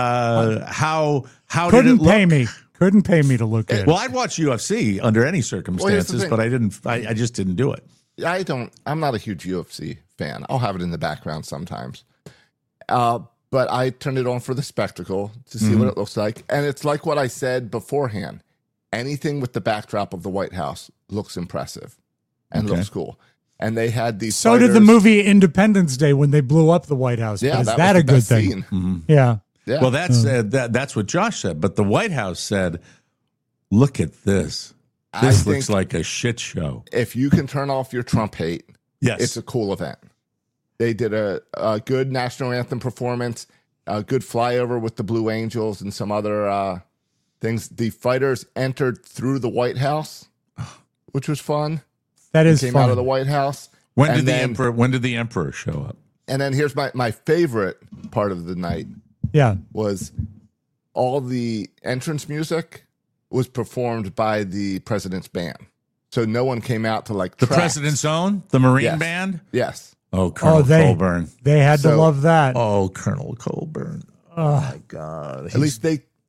How did it look? Couldn't pay me to look at it. Well, I'd watch UFC under any circumstances, but I didn't. I just didn't do it. I'm not a huge UFC fan. I'll have it in the background sometimes. But I turned it on for the spectacle to see what it looks like. And it's like what I said beforehand. Anything with the backdrop of the White House looks impressive and looks cool. And they had these So did the movie Independence Day when they blew up the White House. Yeah, is that a good thing? Mm-hmm. Yeah. Yeah. Well, that's what Josh said. But the White House said, look at this. This looks like a shit show. If you can turn off your Trump hate, yes, it's a cool event. They did a good national anthem performance, a good flyover with the Blue Angels and some other things. The fighters entered through the White House, which was fun. That is came fun. out of the White House. When did the emperor show up? And then here's my favorite part of the night. Yeah. Was all the entrance music was performed by the president's band. So no one came out to the president's own, the Marine band? Yes. Oh, Colonel Colburn. They had to love that. Oh, Colonel Colburn. Oh my God. At least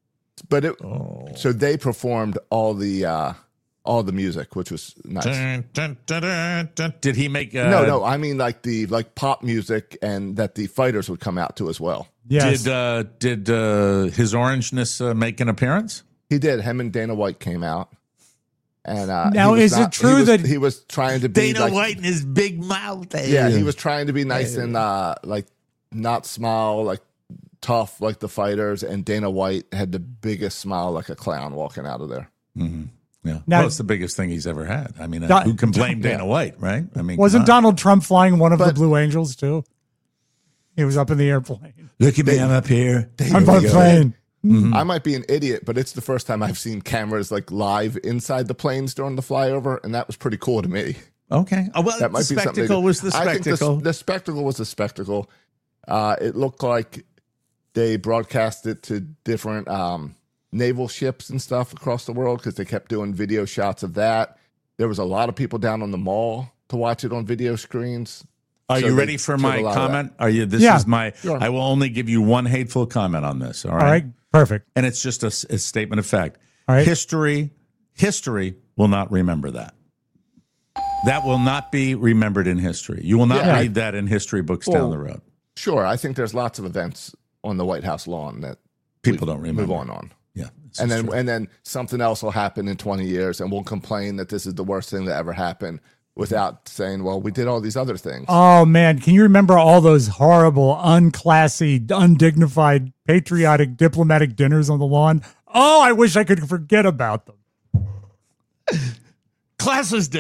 so they performed all the music, which was nice. Did he make No, I mean like pop music and that the fighters would come out to as well. Yes. Did his orangeness make an appearance? He did. Him and Dana White came out. And now, is it true that he was trying to be Dana White in his big mouth? Yeah, he was trying to be nice and not smile, tough like the fighters. And Dana White had the biggest smile, like a clown walking out of there. Mm-hmm. Yeah, well, it's the biggest thing he's ever had. I mean, who can blame Dana White, right? I mean, wasn't Donald Trump flying one of the Blue Angels too? He was up in the airplane. Look at me, I'm up here. I'm on a plane. Mm-hmm. I might be an idiot, but it's the first time I've seen cameras live inside the planes during the flyover, and that was pretty cool to me. Okay. Oh, well, that might the be spectacle was the spectacle. I think the spectacle was the spectacle. It looked like they broadcast it to different naval ships and stuff across the world because they kept doing video shots of that. There was a lot of people down on the mall to watch it on video screens. Are you ready for my comment? Are you? This is my. Sure. I will only give you one hateful comment on this. All right. Perfect. And it's just a statement of fact. All right. History will not remember that. That will not be remembered in history. You will not read that in history books down the road. Sure. I think there's lots of events on the White House lawn that people don't remember. Move on. Yeah. And then something else will happen in 20 years and we'll complain that this is the worst thing that ever happened without saying, well, we did all these other things. Oh, man. Can you remember all those horrible, unclassy, undignified, patriotic, diplomatic dinners on the lawn? Oh, I wish I could forget about them. Classist, Dick.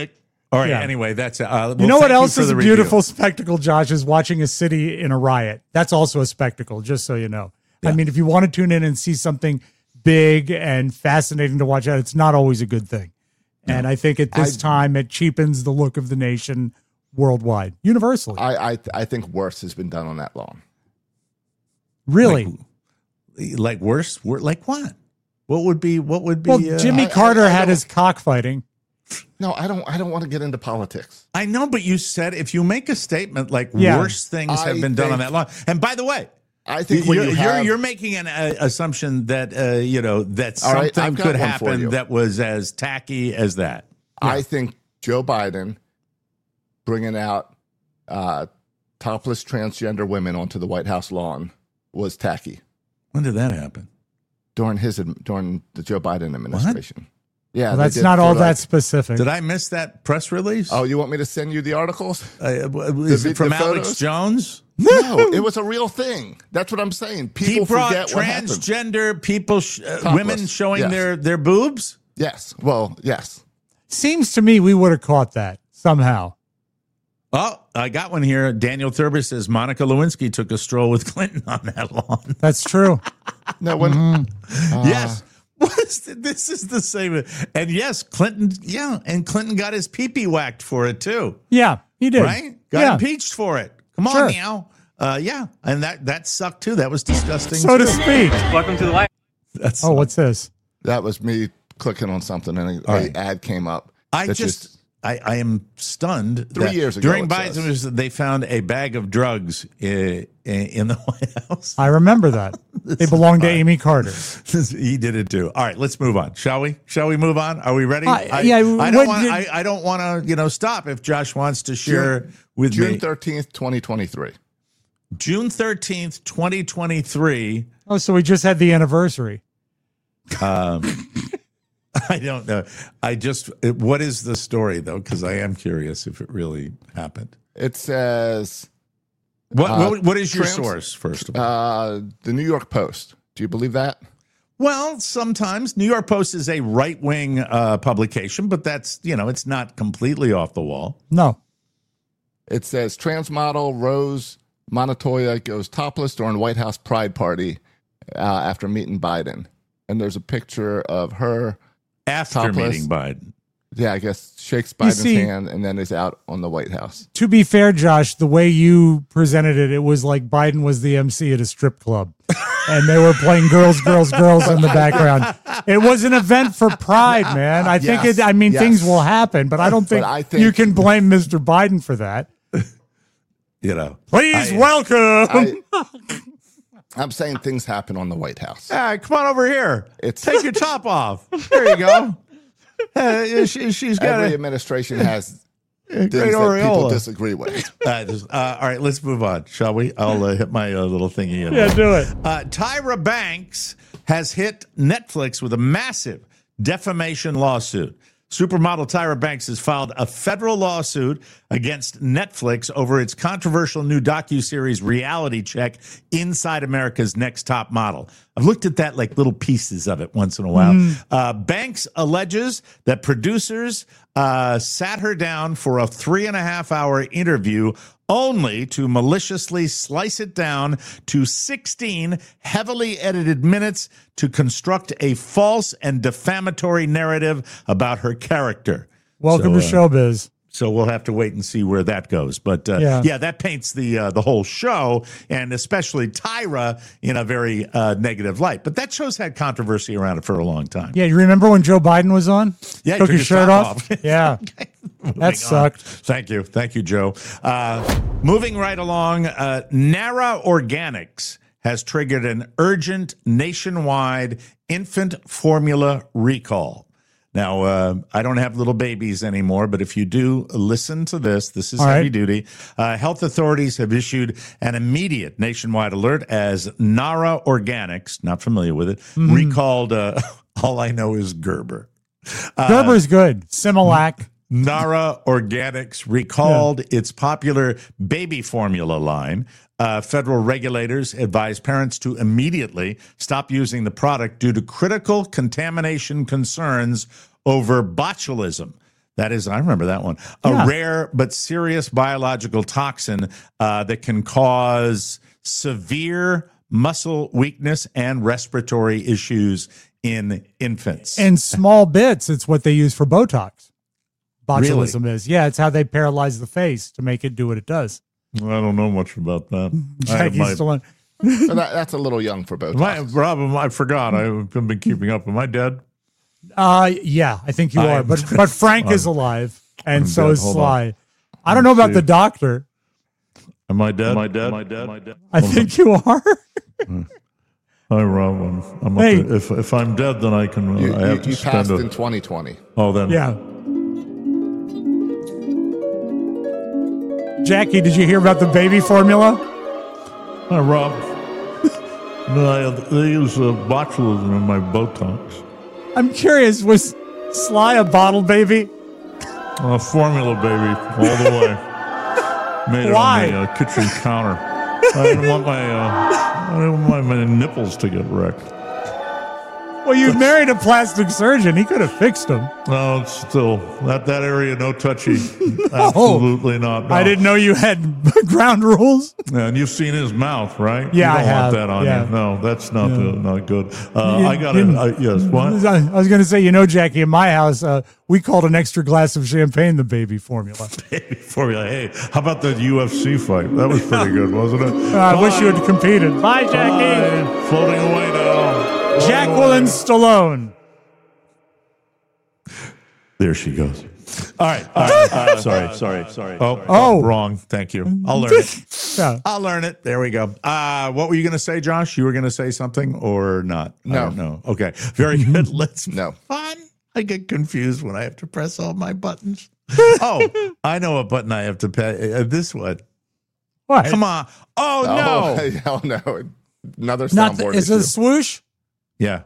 All right. Yeah. Anyway, that's you know what else is a beautiful spectacle, Josh, is watching a city in a riot. That's also a spectacle, just so you know. Yeah. I mean, if you want to tune in and see something big and fascinating to watch out, it's not always a good thing. No. And I think at this time, it cheapens the look of the nation worldwide, universally. I think worse has been done on that lawn. Really? Like worse? Like what? What would be? Well, Jimmy Carter had his cockfighting. No, I don't want to get into politics. I know, but you said if you make a statement like worse things have been done on that lawn. And by the way, I think you're making an assumption that that something could happen that was as tacky as that. Yeah. I think Joe Biden bringing out topless transgender women onto the White House lawn was tacky. When did that happen? During the Joe Biden administration. What? Yeah, well, that's not all that specific. Did I miss that press release? Oh, you want me to send you the articles? Is it from Alex Jones? No, it was a real thing. That's what I'm saying. People forget what happened. Transgender people, women showing their boobs? Yes. Well, yes. Seems to me we would have caught that somehow. Oh, I got one here. Daniel Thurber says Monica Lewinsky took a stroll with Clinton on that lawn. That's true. No, when yes. This is the same. And yes, Clinton, and Clinton got his pee-pee whacked for it too. Yeah, he did. Right? Got impeached for it. Come on now. And that sucked too. That was disgusting. So to speak. Welcome to the life. What's this? That was me clicking on something and an ad came up. I am stunned. 3 years ago, during Biden's, they found a bag of drugs in the White House. I remember that. They belonged to Amy Carter. He did it too. All right, let's move on. Shall we? Shall we move on? Are we ready? I don't want to stop if Josh wants to share with me. June 13th, 2023. June 13th, 2023. Oh, so we just had the anniversary. I don't know. What is the story, though? Because I am curious if it really happened. It says... What is your source, first of all? The New York Post. Do you believe that? Well, sometimes. New York Post is a right-wing publication, but that's, it's not completely off the wall. No. It says, trans model Rose Montoya goes topless during White House Pride Party after meeting Biden. And there's a picture of her... After meeting Biden. Yeah, I guess shakes Biden's hand and then is out on the White House. To be fair, Josh, the way you presented it, it was like Biden was the MC at a strip club. And they were playing Girls, Girls, Girls in the background. It was an event for Pride, man. I think things will happen, but I don't think you can blame Mr. Biden for that. Please welcome. I'm saying things happen on the White House. Yeah, come on over here. Take your top off. There you go. She's got every administration has things that people disagree with. All right, let's move on, shall we? I'll hit my little thingy. Yeah, do it. Tyra Banks has hit Netflix with a massive defamation lawsuit. Supermodel Tyra Banks has filed a federal lawsuit against Netflix over its controversial new docuseries Reality Check, Inside America's Next Top Model. I've looked at that like little pieces of it once in a while. Banks alleges that producers sat her down for a 3.5-hour interview only to maliciously slice it down to 16 heavily edited minutes to construct a false and defamatory narrative about her character. Welcome to showbiz. So we'll have to wait and see where that goes. But that paints the whole show, and especially Tyra, in a very negative light. But that show's had controversy around it for a long time. Yeah, you remember when Joe Biden was on? Yeah, took his shirt off. Yeah, that sucked. Thank you, Joe. Moving right along, Nara Organics has triggered an urgent nationwide infant formula recall. Now, I don't have little babies anymore, but if you do, listen to this. This is heavy duty. Health authorities have issued an immediate nationwide alert as Nara Organics, not familiar with it, recalled, all I know is Gerber. Gerber's good. Similac. Nara Organics recalled its popular baby formula line. Federal regulators advise parents to immediately stop using the product due to critical contamination concerns over botulism. That is, I remember that one. A rare but serious biological toxin that can cause severe muscle weakness and respiratory issues in infants. In small bits, it's what they use for Botox. Botulism is. Yeah, it's how they paralyze the face to make it do what it does. Well, I don't know much about that. Jackie's still on. That's a little young for Botox. Rob, I forgot. I've been keeping up. Am I dead? Yeah, I think you are. But Frank is alive, and so dead. is Hold Sly. on. I don't know about the doctor. Am I dead? I think you are. Hi, Rob. I'm Hey. if I'm dead, then I can. I have to You spend passed in 2020. Oh, then. Yeah. Jackie, did you hear about the baby formula? Hi, Rob. They use botulism in my Botox. I'm curious, was Sly a bottle baby? Formula baby, all the way. Made Why? it on the kitchen counter. I didn't want my nipples to get wrecked. Well, you married a plastic surgeon. He could have fixed them. No, it's still that area, no touchy. Absolutely not. No. I didn't know you had ground rules. Yeah, and you've seen his mouth, right? Yeah, you I don't have. want that on Yeah. you. No, that's not not good. You- I got it. Yes, what? I was going to say, Jackie, in my house, we called an extra glass of champagne the baby formula. Baby formula. Hey, how about the UFC fight? That was pretty good, wasn't it? I wish you had competed. Bye, Jackie. Bye. Floating away now. Jacqueline Stallone. There she goes. All right. Sorry. Oh, wrong. Thank you. I'll learn it. Yeah. I'll learn it. There we go. What were you going to say, Josh? You were going to say something or not? No. I don't know. Okay. Very good. Let's No. fun. I get confused when I have to press all my buttons. Oh, I know what button I have to pay. This one. What? Come on. Oh, no. Oh, no. Another Not soundboard is issue. it a swoosh? Yeah.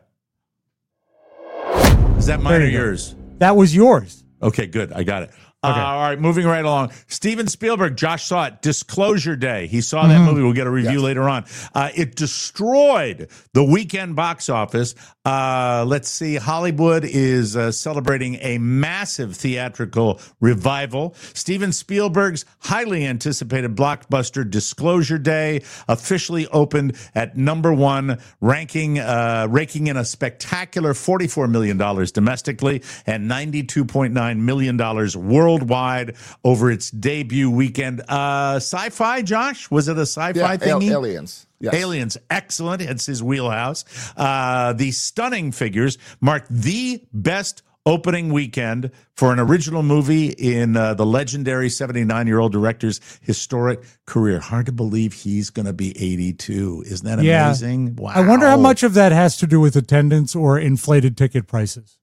Is that mine There or you go. yours? That was yours. Okay, good. I got it. Okay. All right, moving right along. Steven Spielberg, Josh saw it, Disclosure Day. He saw that movie. We'll get a review later on. It destroyed the weekend box office. Let's see. Hollywood is celebrating a massive theatrical revival. Steven Spielberg's highly anticipated blockbuster Disclosure Day officially opened at #1, raking in a spectacular $44 million domestically and $92.9 million worldwide over its debut weekend. Sci-fi, Josh? Was it a sci-fi thingy? Aliens. Yes. Aliens, excellent. It's his wheelhouse. The stunning figures marked the best opening weekend for an original movie in the legendary 79-year-old director's historic career. Hard to believe he's going to be 82. Isn't that amazing? Wow. I wonder how much of that has to do with attendance or inflated ticket prices.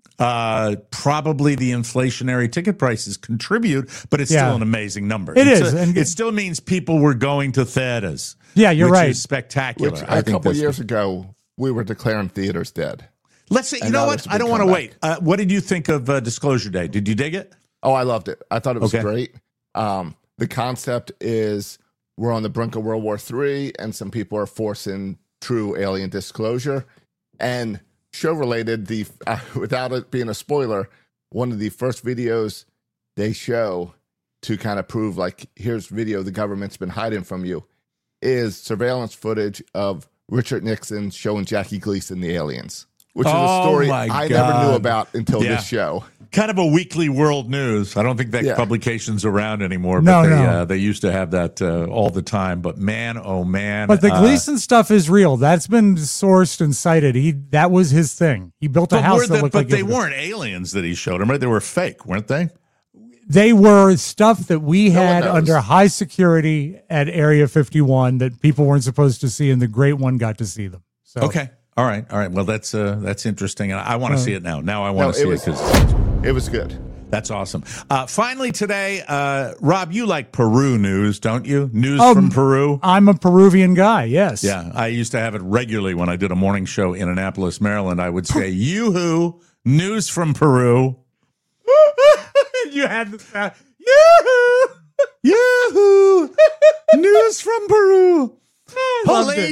Probably the inflationary ticket prices contribute, but it's still an amazing number. It still means people were going to theaters. Yeah, you're which right. is spectacular. Which a couple years ago, we were declaring theaters dead. Let's say, you know what? I don't want to wait. What did you think of Disclosure Day? Did you dig it? Oh, I loved it. I thought it was great. The concept is we're on the brink of World War III, and some people are forcing true alien disclosure. And show related, without it being a spoiler, one of the first videos they show to kind of prove, like, here's video the government's been hiding from you, is surveillance footage of Richard Nixon showing Jackie Gleason the aliens, which is a story I never knew about until this show. Kind of a weekly world news. I don't think that publication's around anymore. No, but they used to have that all the time. But man, oh man. But the Gleason stuff is real. That's been sourced and cited. That was his thing. He built a house that looked like. But they weren't aliens that he showed him, right? They were fake, weren't they? They were stuff that we had under high security at Area 51 that people weren't supposed to see, and the Great One got to see them. So. Okay. All right. Well, that's interesting, and I want to see it now. Now I want to see it because it was good. That's awesome. Finally today, Rob, you like Peru news, don't you? News from Peru. I'm a Peruvian guy. Yes. Yeah, I used to have it regularly when I did a morning show in Annapolis, Maryland. I would say, "Yoo-hoo, news from Peru." You had the sound. Yoo-hoo! Yoo-hoo, news from Peru. Loved Police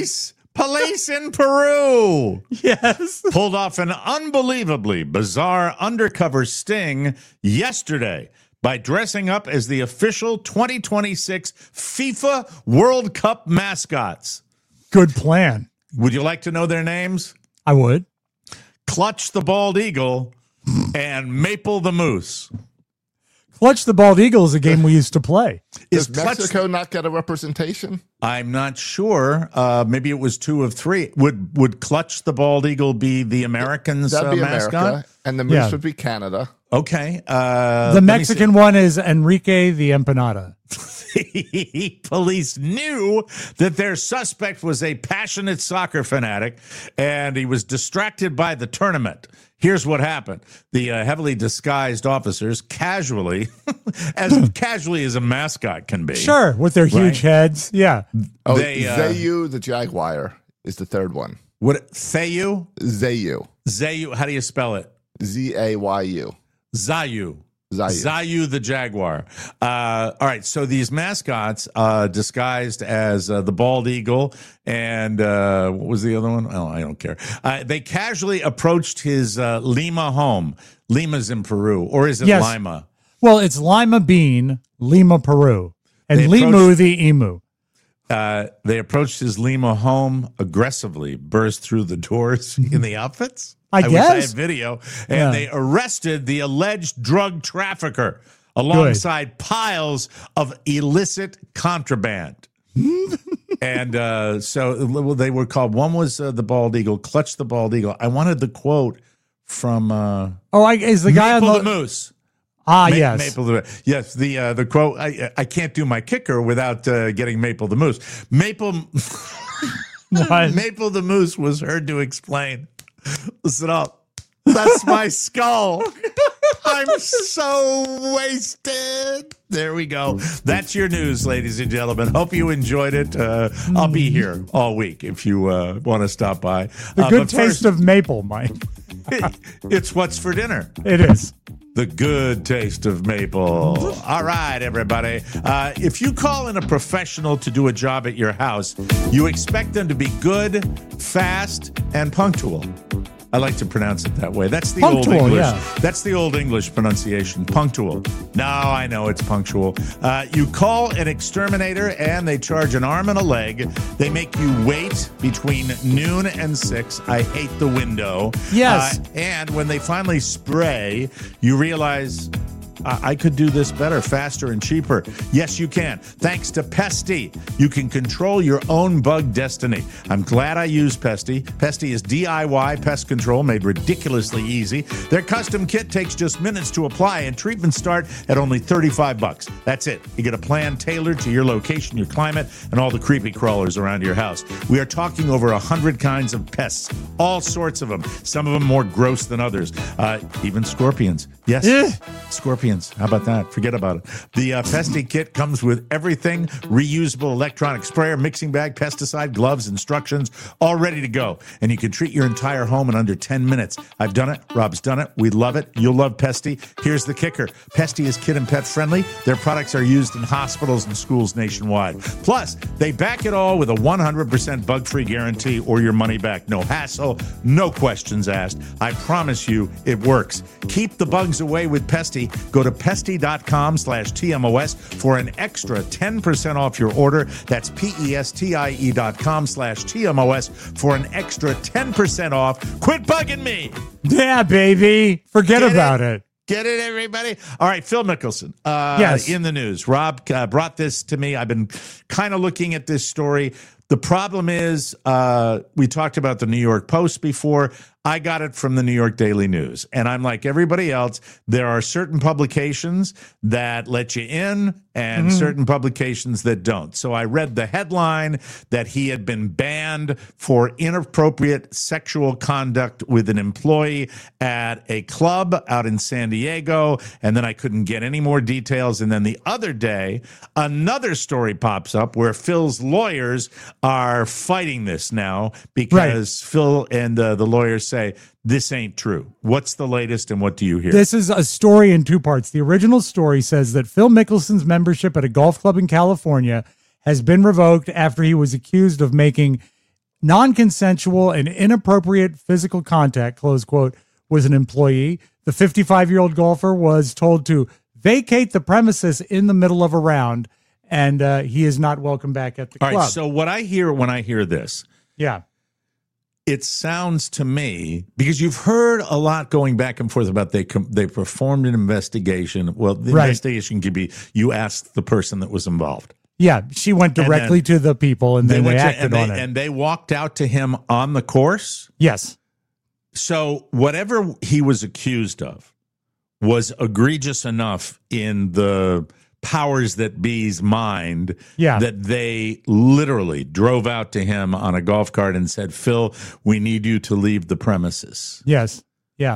Police in Peru. Yes. Pulled off an unbelievably bizarre undercover sting yesterday by dressing up as the official 2026 FIFA World Cup mascots. Good plan. Would you like to know their names? I would. Clutch the Bald Eagle and Maple the Moose. Clutch the Bald Eagle is a game we used to play. Does Mexico not get a representation? I'm not sure. Maybe it was 2 of 3. Would Clutch the Bald Eagle be the Americans' That'd be mascot? America, and the moose would be Canada. Okay. The Mexican one is Enrique the Empanada. Police knew that their suspect was a passionate soccer fanatic, and he was distracted by the tournament. Here's what happened. The heavily disguised officers casually as a mascot can be. Sure, with their huge heads. Yeah. Oh, Zayu the Jaguar is the third one. What? Zayu? Zayu. Zayu. How do you spell it? Zayu. Zayu the Jaguar. All right, so these mascots disguised as the Bald Eagle and what was the other one? Oh, I don't care. They casually approached his Lima home. Lima's in Peru, or is it Lima? Well, it's Lima Bean, Lima, Peru, and Limu the emu. They approached his Lima home aggressively, burst through the doors in the outfits. I guess. Wish I had video. And they arrested the alleged drug trafficker alongside piles of illicit contraband. And so they were called, one was the Bald Eagle, Clutch the Bald Eagle. I wanted the quote from is the guy Maple on the Moose. Yes. Maple the yes, the quote, I can't do my kicker without getting Maple the Moose. Maple the Moose was heard to explain, listen up, that's my skull. I'm so wasted. There we go. That's your news, ladies and gentlemen. Hope you enjoyed it. I'll be here all week if you want to stop by. The good taste of maple, Mike. It's what's for dinner. It is. The good taste of maple. All right, everybody. If you call in a professional to do a job at your house, you expect them to be good, fast, and punctual. I like to pronounce it that way. That's the old English. Yeah. That's the old English pronunciation. Punctual. No, I know it's punctual. You call an exterminator and they charge an arm and a leg. They make you wait between noon and 6. I hate the window. Yes. And when they finally spray, you realize I could do this better, faster, and cheaper. Yes, you can. Thanks to Pesty, you can control your own bug destiny. I'm glad I used Pesty. Pesty is DIY pest control made ridiculously easy. Their custom kit takes just minutes to apply, and treatments start at only $35. That's it. You get a plan tailored to your location, your climate, and all the creepy crawlers around your house. We are talking over 100 kinds of pests, all sorts of them. Some of them more gross than others. Even scorpions. Yes, scorpions. How about that? Forget about it. The Pesty kit comes with everything: reusable electronic sprayer, mixing bag, pesticide, gloves, instructions, all ready to go. And you can treat your entire home in under 10 minutes. I've done it. Rob's done it. We love it. You'll love Pesty. Here's the kicker. Pesty is kid and pet friendly. Their products are used in hospitals and schools nationwide. Plus, they back it all with a 100% bug-free guarantee or your money back. No hassle, no questions asked. I promise you it works. Keep the bugs away with Pesty. Go to pesty.com/TMOS for an extra 10% off your order. That's PESTIE.com/TMOS for an extra 10% off. Quit bugging me. Yeah, baby. Forget about it. Get it, everybody? All right, Phil Mickelson. Yes. In the news. Rob brought this to me. I've been kind of looking at this story. The problem is, we talked about the New York Post before. I got it from the New York Daily News. And I'm like everybody else, there are certain publications that let you in and certain publications that don't. So I read the headline that he had been banned for inappropriate sexual conduct with an employee at a club out in San Diego. And then I couldn't get any more details. And then the other day, another story pops up where Phil's lawyers are fighting this now because Phil and the lawyers say, this ain't true. What's the latest and what do you hear? This is a story in 2 parts. The original story says that Phil Mickelson's membership at a golf club in California has been revoked after he was accused of making non-consensual and inappropriate physical contact, close quote, with an employee. The 55-year-old golfer was told to vacate the premises in the middle of a round, and he is not welcome back at the club. All right, so what I hear when I hear this, yeah, it sounds to me, because you've heard a lot going back and forth about they performed an investigation. Well, the investigation could be you asked the person that was involved. Yeah, she went directly to the people, and then they acted on it. And they walked out to him on the course? Yes. So whatever he was accused of was egregious enough in the powers that be's mind that they literally drove out to him on a golf cart and said, Phil, we need you to leave the premises. Yes. Yeah.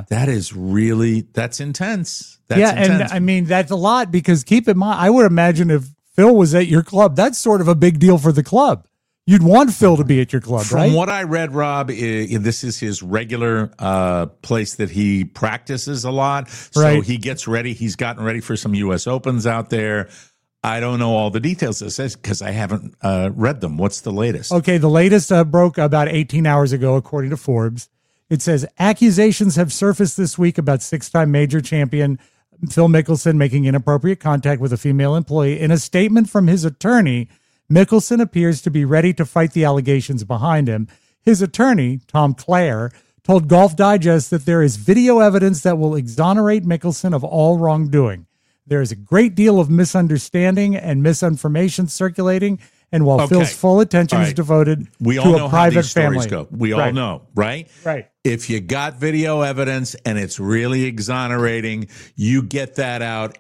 That's intense. That's intense. And I mean, that's a lot, because keep in mind, I would imagine if Phil was at your club, that's sort of a big deal for the club. You'd want Phil to be at your club, right? From what I read, Rob, this is his regular place that he practices a lot. So he gets ready. He's gotten ready for some U.S. Opens out there. I don't know all the details of this because I haven't read them. What's the latest? Okay, the latest broke about 18 hours ago, according to Forbes. It says, accusations have surfaced this week about six-time major champion Phil Mickelson making inappropriate contact with a female employee. In a statement from his attorney, Mickelson appears to be ready to fight the allegations behind him. His attorney, Tom Clare, told Golf Digest that there is video evidence that will exonerate Mickelson of all wrongdoing. There is a great deal of misunderstanding and misinformation circulating, and while Phil's full attention is devoted to a private family. Go. We all know, right? Right. If you got video evidence and it's really exonerating, you get that out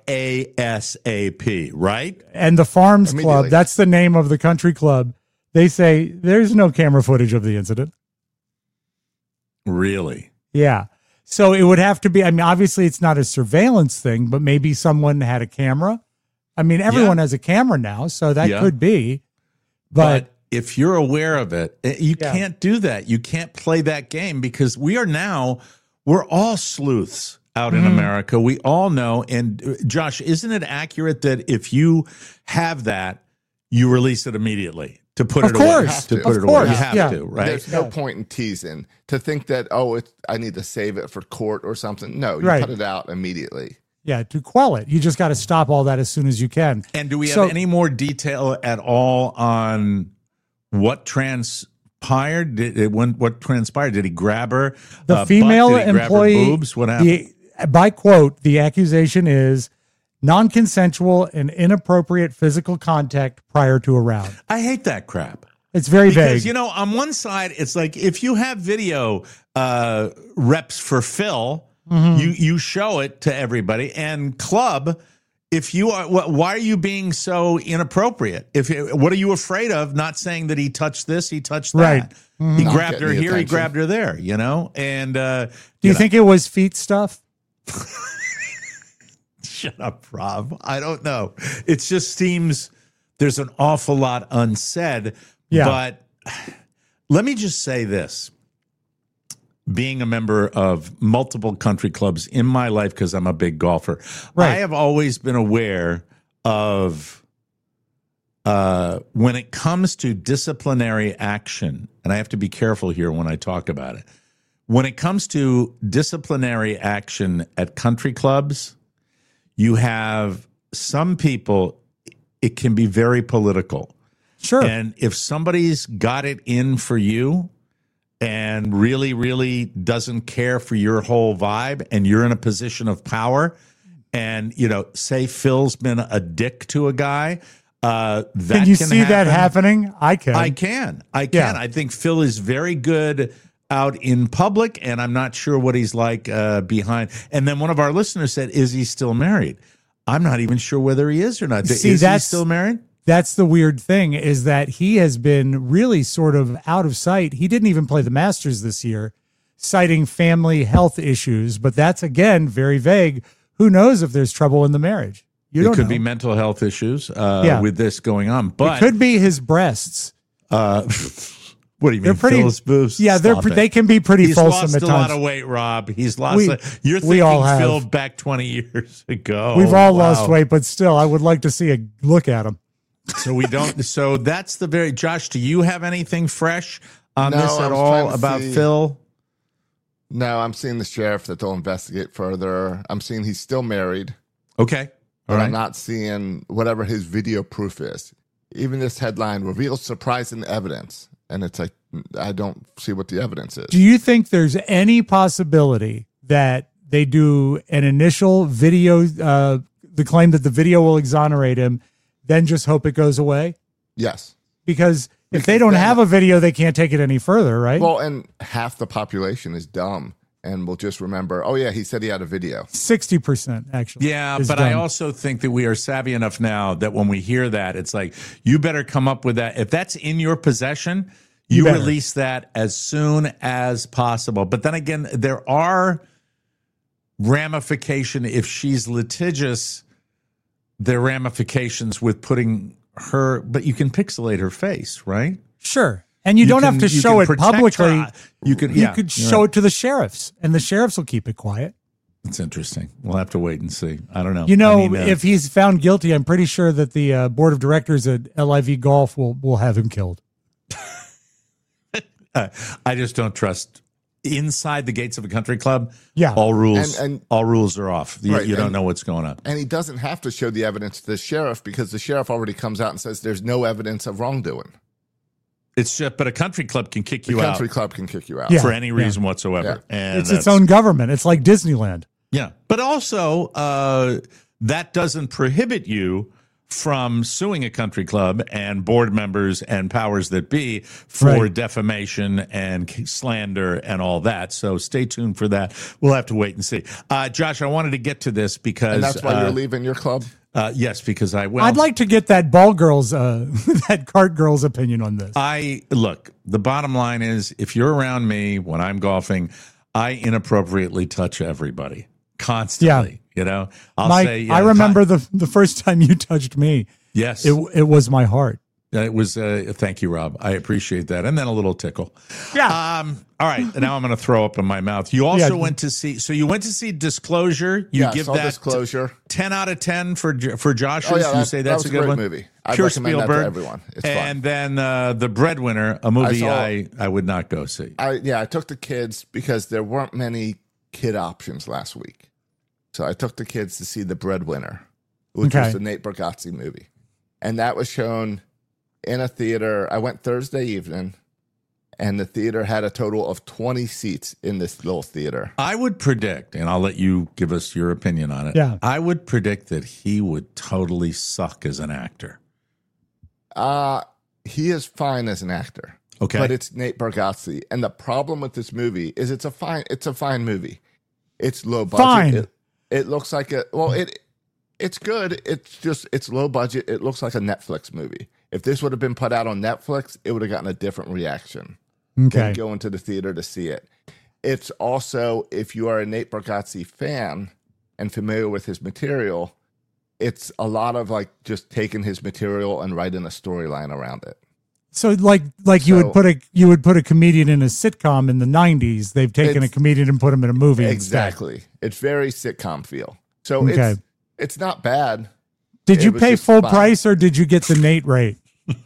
ASAP, right? And the Farms Club, that's the name of the country club, they say there's no camera footage of the incident. Really? Yeah. So it would have to be, I mean, obviously it's not a surveillance thing, but maybe someone had a camera. I mean, everyone has a camera now, so that could be. But if you're aware of it, you can't do that. You can't play that game, because we're all sleuths out in America. We all know. And Josh, isn't it accurate that if you have that, you release it immediately to put it away? You have to, right? There's no point in teasing to think that, I need to save it for court or something. No, you put it out immediatay. Yeah, to quell it. You just got to stop all that as soon as you can. And do we have any more detail at all on what transpired? What transpired? Did he grab her? The female butt? Did he employee. Grab her boobs? What happened? By quote, the accusation is non-consensual and inappropriate physical contact prior to a round. I hate that crap. It's very vague. Because, on one side, it's like if you have video reps for Phil, you show it to everybody. And club, if you are, why are you being so inappropriate? What are you afraid of? Not saying that he touched this, he touched that. Right. He grabbed her here, he grabbed her there. And do you think it was feet stuff? Shut up, Rob. I don't know. It just seems there's an awful lot unsaid. Yeah. But let me just say this. Being a member of multiple country clubs in my life, because I'm a big golfer, I have always been aware of when it comes to disciplinary action, and I have to be careful here when I talk about it. When it comes to disciplinary action at country clubs, you have some people, it can be very political. Sure. And if somebody's got it in for you and really, really doesn't care for your whole vibe, and you're in a position of power, and, say Phil's been a dick to a guy, that can you see that happening? I can. Yeah. I think Phil is very good out in public, and I'm not sure what he's like behind. And then one of our listeners said, is he still married? I'm not even sure whether he is or not. Is he still married? That's the weird thing, is that he has been really sort of out of sight. He didn't even play the Masters this year, citing family health issues. But that's, again, very vague. Who knows if there's trouble in the marriage? It could be mental health issues with this going on. But it could be his breasts. What do you mean? Phil's boobs? Yeah, they can be pretty fulsome at times. He's lost a lot of weight, Rob. He's lost. You're thinking Phil back 20 years ago. We've all lost weight, but still, I would like to see a look at him. So we don't. So that's Josh, do you have anything fresh on No, this I at was all trying to about see- Phil? No, I'm seeing the sheriff that they'll investigate further. I'm seeing he's still married. Okay. But I'm not seeing whatever his video proof is. Even this headline reveals surprising evidence. And it's like, I don't see what the evidence is. Do you think there's any possibility that they do an initial video, the claim that the video will exonerate him, then just hope it goes away? Yes. Because if they don't have a video, they can't take it any further, right? Well, and half the population is dumb and will just remember, oh, yeah, he said he had a video. 60%, actually. Yeah, is but I done. also think that we are savvy enough now that when we hear that, it's like, you better come up with that. If that's in your possession, you better release that as soon as possible. But then again, there are ramifications. If she's litigious, there are ramifications with putting her, but you can pixelate her face, right? Sure. And you don't have to show it publicly. You could show it to the sheriffs, and the sheriffs will keep it quiet. It's interesting. We'll have to wait and see. I don't know. You know, if he's found guilty, I'm pretty sure that the board of directors at LIV Golf will have him killed. I just don't trust inside the gates of a country club. Yeah, all rules and all rules are off. You, Right, you don't know what's going on. And he doesn't have to show the evidence to the sheriff because the sheriff already comes out and says there's no evidence of wrongdoing. It's just, but a country club can kick The you out country club can kick you out. Yeah. for any reason whatsoever. Yeah. And It's its own government. It's like Disneyland. Yeah, but also that doesn't prohibit you from suing a country club and board members and powers that be for Right. defamation and slander and all that. So stay tuned for that. We'll have to wait and see. Josh, I wanted to get to this because And that's why you're leaving your club? yes, because I'd like to get that ball girl's, that cart girl's opinion on this. Look, the bottom line is if you're around me when I'm golfing, I inappropriately touch everybody constantly. Yeah. You know, I'll Mike, say, I remember the first time you touched me. Yes. It was my heart. It was, thank you, Rob. I appreciate that. And then a little tickle. Yeah. All right. Now I'm going to throw up in my mouth. You also went to see Disclosure. You give that Disclosure 10 out of 10 for Josh. Oh, yeah, you say that's that was a good one? movie. I'd Pure recommend that to Spielberg. everyone. It's and fun. then The Breadwinner, a movie I I would not go see. I took the kids because there weren't many kid options last week. So I took the kids to see The Breadwinner, which was the Nate Bargatze movie. And that was shown in a theater. I went Thursday evening, and the theater had a total of 20 seats in this little theater. I would predict, and I'll let you give us your opinion on it. Yeah. I would predict that he would totally suck as an actor. He is fine as an actor. Okay. But it's Nate Bargatze. And the problem with this movie is it's a fine movie. It's low budget. Fine. It looks like it's good. It's low budget. It looks like a Netflix movie. If this would have been put out on Netflix, it would have gotten a different reaction Okay. than going to the theater to see it. It's also, if you are a Nate Bargatze fan and familiar with his material, it's a lot of like just taking his material and writing a storyline around it. So you would put a comedian in a sitcom in the 90s. They've taken a comedian and put him in a movie. Exactly. It's very sitcom feel. So Okay. it's not bad. Did you was pay just full fine. price or did you get the Nate rate?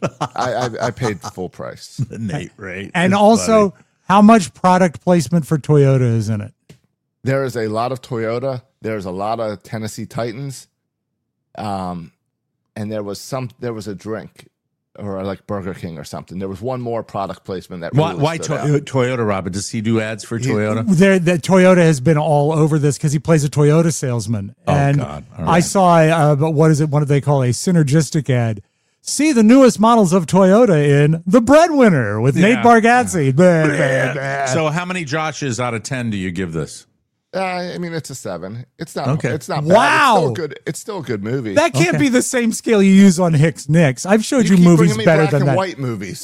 I paid the full price. The Nate rate. And is also, funny. how much product placement for Toyota is in it? There is a lot of Toyota. There's a lot of Tennessee Titans. And there was a drink or like Burger King or something. There was one more product placement that really Why stood out. Toyota, Robert? Does he do ads for Toyota? The Toyota has been all over this because he plays a Toyota salesman. And God. All I right. saw, but what is it? What do they call a synergistic ad? See the newest models of Toyota in The Breadwinner with Nate Bargatze. So how many Joshes out of 10 do you give this? I mean, it's a 7. It's not. Okay. It's not bad. Wow. It's still a good movie. That can't be the same scale you use on Hicks Nicks. I've showed you keep movies bringing me better black than and that. white movies.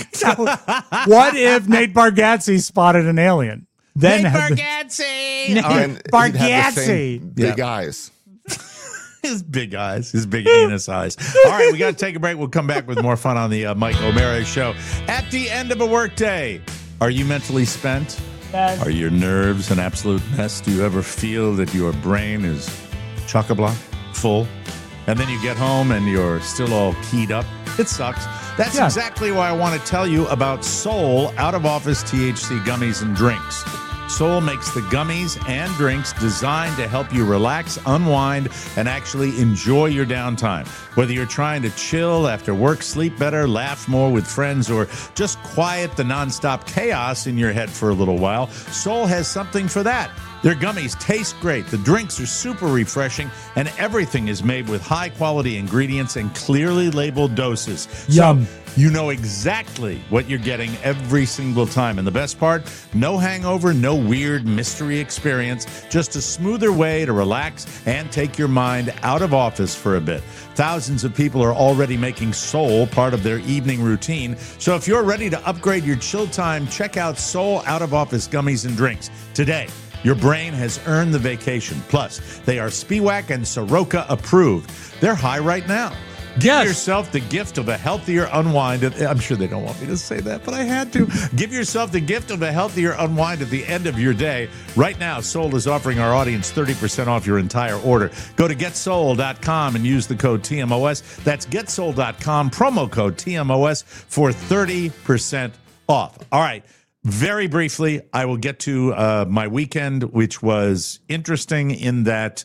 What if Nate Bargatze spotted an alien? Then Nate had the- Bargatze! And All right. he'd have the Bargatze. same big eyes. His big eyes, his big anus eyes. All right, we got to take a break. We'll come back with more fun on the Mike O'Mara Show. At the end of a workday, are you mentally spent? Yes. Are your nerves an absolute mess? Do you ever feel that your brain is chock-a-block, full? And then you get home and you're still all keyed up It sucks. That's exactly why I want to tell you about Soul out-of-office THC gummies and drinks. Soul makes the gummies and drinks designed to help you relax, unwind, and actually enjoy your downtime. Whether you're trying to chill after work, sleep better, laugh more with friends, or just quiet the nonstop chaos in your head for a little while, Soul has something for that. Their gummies taste great, the drinks are super refreshing, and everything is made with high-quality ingredients and clearly labeled doses. Yum. So you know exactly what you're getting every single time. And the best part, no hangover, no weird mystery experience, just a smoother way to relax and take your mind out of office for a bit. Thousands of people are already making Soul part of their evening routine. So if you're ready to upgrade your chill time, check out Soul out-of-office gummies and drinks today. Your brain has earned the vacation. Plus, they are SPIWAC and Soroka approved. They're high right now. Give yourself the gift of a healthier unwind. I'm sure they don't want me to say that, but I had to. Give yourself the gift of a healthier unwind at the end of your day. Right now, Soul is offering our audience 30% off your entire order. Go to getsoul.com and use the code TMOS. That's getsoul.com, promo code TMOS for 30% off. All right. Very briefly, I will get to my weekend, which was interesting in that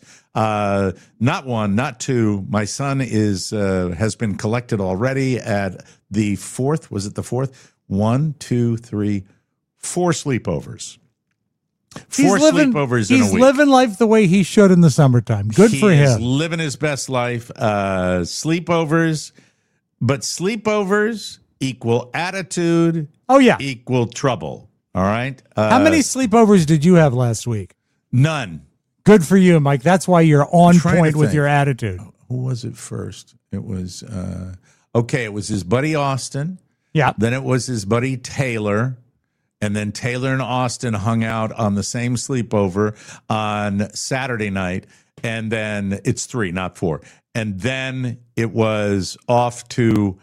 not one, not two. My son has been collected already at the fourth. Was it the fourth? 1, 2, 3, 4 sleepovers. Four sleepovers in a week. He's living life the way he should in the summertime. Good for him. He's living his best life. Sleepovers, but sleepovers equal attitude. Oh, yeah. Equal trouble. All right. How many sleepovers did you have last week? None. Good for you, Mike. That's why you're on point with your attitude. Who was it first? It was, it was his buddy Austin. Yeah. Then it was his buddy Taylor. And then Taylor and Austin hung out on the same sleepover on Saturday night. And then it's 3, not 4. And then it was off to,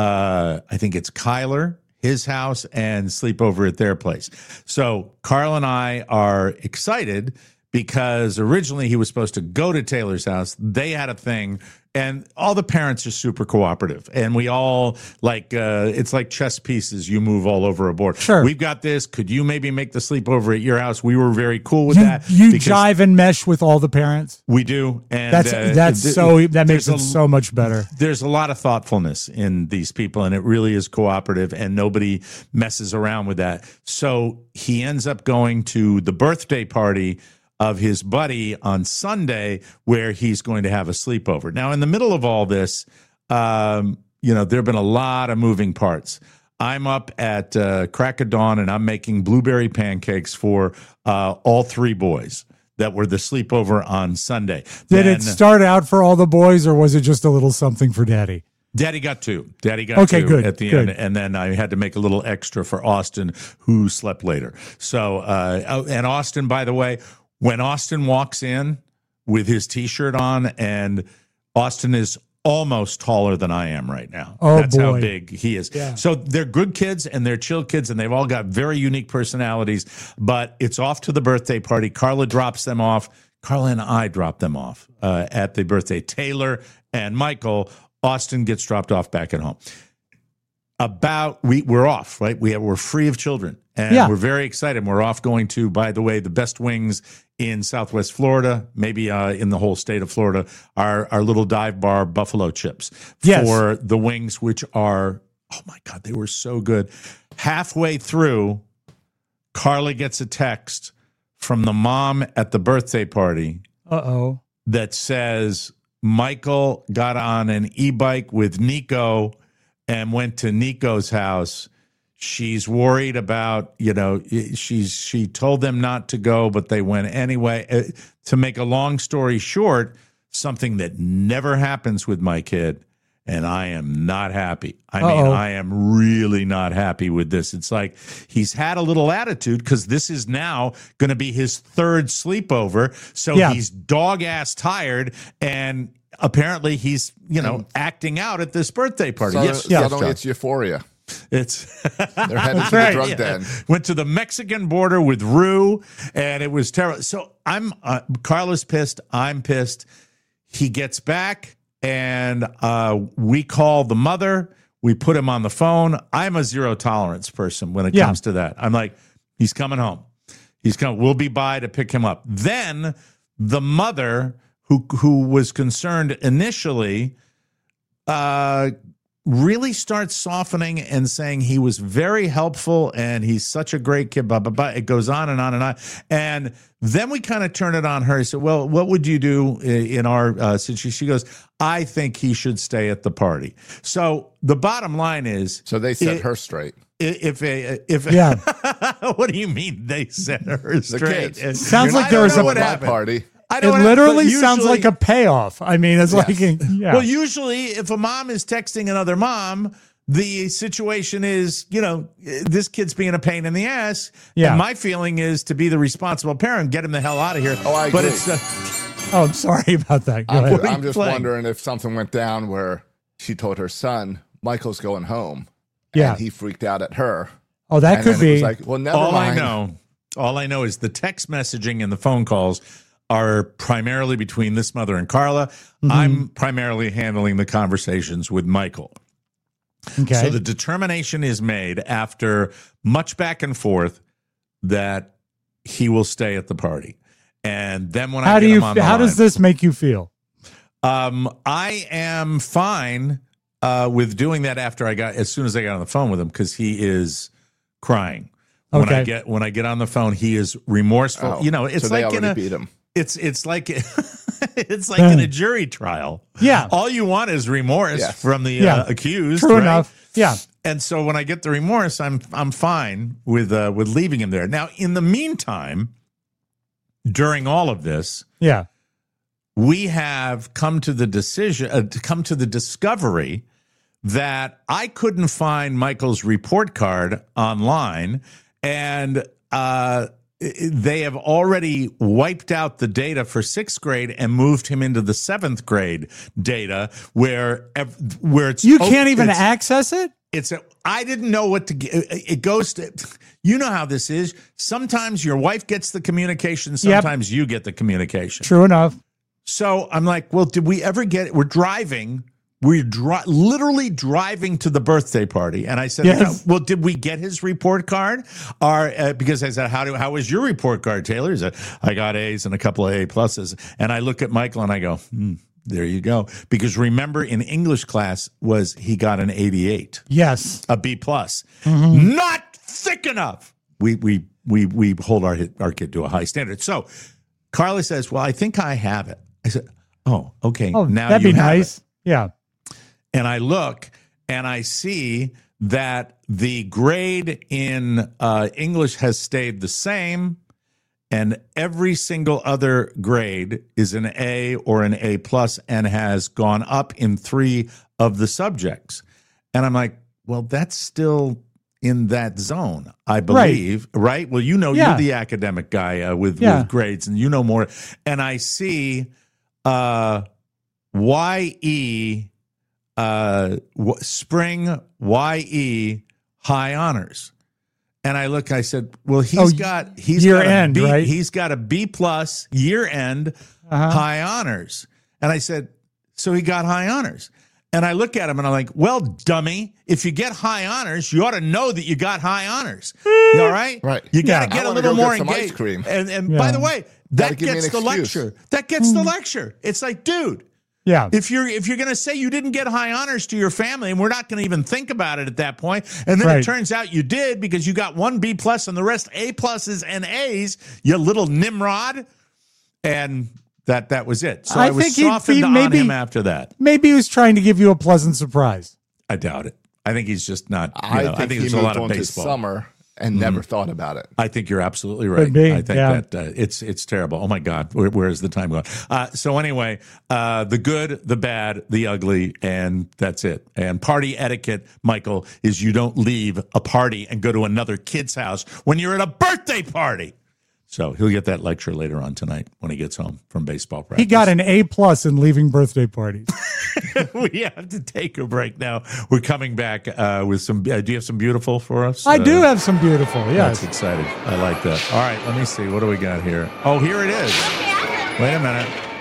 I think it's Kyler, his house, and sleep over at their place. So Carl and I are excited because originally he was supposed to go to Taylor's house. They had a thing, and all the parents are super cooperative. And we all, it's like chess pieces. You move all over a board. Sure. We've got this. Could you maybe make the sleepover at your house? We were very cool with that. You jive and mesh with all the parents? We do. And that makes it so much better. There's a lot of thoughtfulness in these people, and it really is cooperative, and nobody messes around with that. So he ends up going to the birthday party of his buddy on Sunday, where he's going to have a sleepover. Now, in the middle of all this, there have been a lot of moving parts. I'm up at crack of dawn, and I'm making blueberry pancakes for all 3 boys that were the sleepover on Sunday. Did it start out for all the boys, or was it just a little something for Daddy? Daddy got 2. Daddy got 2 good, at the end, and then I had to make a little extra for Austin, who slept later. So, and Austin, by the way, when Austin walks in with his T-shirt on, and Austin is almost taller than I am right now. That's boy. how big he is. Yeah. So they're good kids, and they're chill kids, and they've all got very unique personalities, but it's off to the birthday party. Carla drops them off. Carla and I drop them off at the birthday. Taylor and Michael. Austin gets dropped off back at home. We're off, right? We're free of children, and we're very excited. We're off going to, by the way, the best wings in Southwest Florida, maybe in the whole state of Florida, our little dive bar, Buffalo Chips, for the wings, which are, oh my God, they were so good. Halfway through, Carla gets a text from the mom at the birthday party that says, Michael got on an e-bike with Nico and went to Nico's house. She's worried about, she told them not to go, but they went anyway. To make a long story short, something that never happens with my kid, and I am not happy. I am really not happy with this. It's like he's had a little attitude because this is now going to be his 3rd sleepover. So he's dog-ass tired, and apparently he's, acting out at this birthday party. It's euphoria. They're headed to the drug den. Went to the Mexican border with Rue, and it was terrible. So Carla's pissed. I'm pissed. He gets back, and we call the mother. We put him on the phone. I'm a zero tolerance person when it comes to that. I'm like, he's coming home. He's coming. We'll be by to pick him up. Then the mother, who was concerned initially, really starts softening and saying he was very helpful and he's such a great kid, blah, blah, blah. It goes on and on and on. And then we kind of turn it on her. I said, well, what would you do in our situation? She goes, I think he should stay at the party. So the bottom line is... So they set her straight. If what do you mean they set her straight? Sounds like there was a black party. It literally sounds like a payoff. I mean, it's like, Well, usually if a mom is texting another mom, the situation is, this kid's being a pain in the ass. Yeah. And my feeling is to be the responsible parent, get him the hell out of here. Oh, I agree. But I'm sorry about that. I'm just wondering if something went down where she told her son, Michael's going home. Yeah. And he freaked out at her. Oh, that could be. It was like, well, never mind. All I know is the text messaging and the phone calls are primarily between this mother and Carla. Mm-hmm. I'm primarily handling the conversations with Michael. Okay. So the determination is made after much back and forth that he will stay at the party. And then when how does this make you feel? I am fine with doing that as soon as I got on the phone with him, because he is crying. Okay. When I get on the phone, he is remorseful. Oh, It's so like beat him. It's like in a jury trial. Yeah. All you want is remorse from the accused. True right? enough. Yeah. And so when I get the remorse, I'm fine with leaving him there. Now, in the meantime, during all of this, we have come to the discovery that I couldn't find Michael's report card online, and they have already wiped out the data for 6th grade and moved him into the 7th grade data where it's you can't even access it. I didn't know what to get. It goes to, how this is. Sometimes your wife gets the communication. Sometimes you get the communication. True enough. So I'm like, well, did we ever get it? We're driving. We're literally driving to the birthday party. And I said, well, did we get his report card? Because I said, how was your report card, Taylor? He said, I got A's and a couple of A pluses. And I look at Michael and I go, there you go. Because remember, in English class he got an 88. Yes. A B plus. Mm-hmm. Not thick enough. We hold our kid to a high standard. So Carly says, well, I think I have it. I said, oh, okay. Oh, now that'd be nice. It. Yeah. And I look and I see that the grade in English has stayed the same, and every single other grade is an A or an A plus and has gone up in 3 of the subjects. And I'm like, well, that's still in that zone, I believe, right? Well, you're the academic guy with grades, and you know more. And I see YE, spring YE high honors. And I look, I said, well, he's got a B plus year end high honors. And I said, so he got high honors. And I look at him and I'm like, well, dummy, if you get high honors, you ought to know that you got high honors. All right? Right. You got to get a little more engaged. Ice cream. And by the way, that gets the lecture. That gets the lecture. It's like, dude. Yeah. If you're going to say you didn't get high honors to your family, and we're not going to even think about it at that point, and then it turns out you did because you got 1 B plus and the rest A pluses and A's, you little Nimrod, and that was it. So I was softened on him after that. Maybe he was trying to give you a pleasant surprise. I doubt it. I think he's just not. I think there's a lot of baseball. Summer and never thought about it. I think you're absolutely right. I think that it's terrible. Oh my God, where is the time going? So anyway, the good, the bad, the ugly, and that's it. And party etiquette, Michael, is you don't leave a party and go to another kid's house when you're at a birthday party. So he'll get that lecture later on tonight when he gets home from baseball practice. He got an A plus in leaving birthday parties. We have to take a break now. We're coming back with some. Do you have some beautiful for us? I do have some beautiful. Yes. That's exciting. I like that. All right, let me see. What do we got here? Oh, here it is. Wait a minute.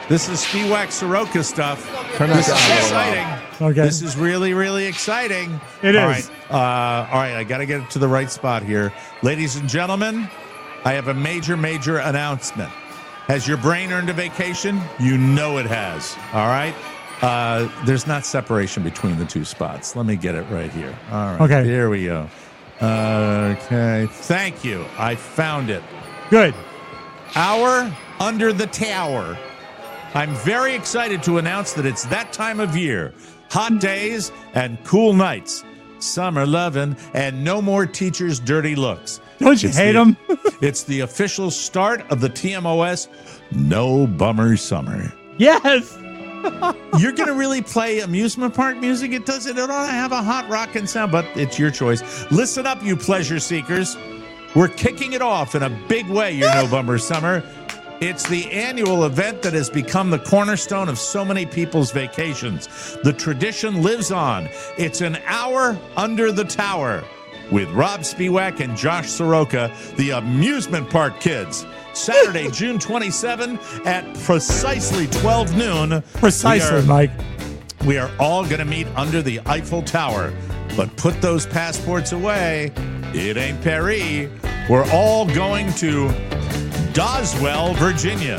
This is Spiewak Soroka stuff. This is exciting. Okay. This is really, really exciting. It All is. right. All right. I got to get it to the right spot here. Ladies and gentlemen, I have a major, major announcement. Has your brain earned a vacation? You know it has. All right. There's not separation between the two spots. Let me get it right here. All right. Okay. Here we go. Okay. Thank you. I found it. Good. Hour Under the Tower. I'm very excited to announce that it's that time of year. Hot days and cool nights. Summer lovin' and no more teachers' dirty looks. Don't you hate them? It's the official start of the TMOS No Bummer Summer. Yes. You're going to really play amusement park music? It doesn't have a hot rockin' sound, but it's your choice. Listen up, you pleasure seekers. We're kicking it off in a big way, your No Bummer Summer. It's the annual event that has become the cornerstone of so many people's vacations. The tradition lives on. It's an hour under the tower with Rob Spiewak and Josh Soroka, the amusement park kids. Saturday, June 27 at precisely 12 noon. Precisely, Mike. We are all going to meet under the Eiffel Tower. But put those passports away. It ain't Paris. We're all going to Doswell, Virginia.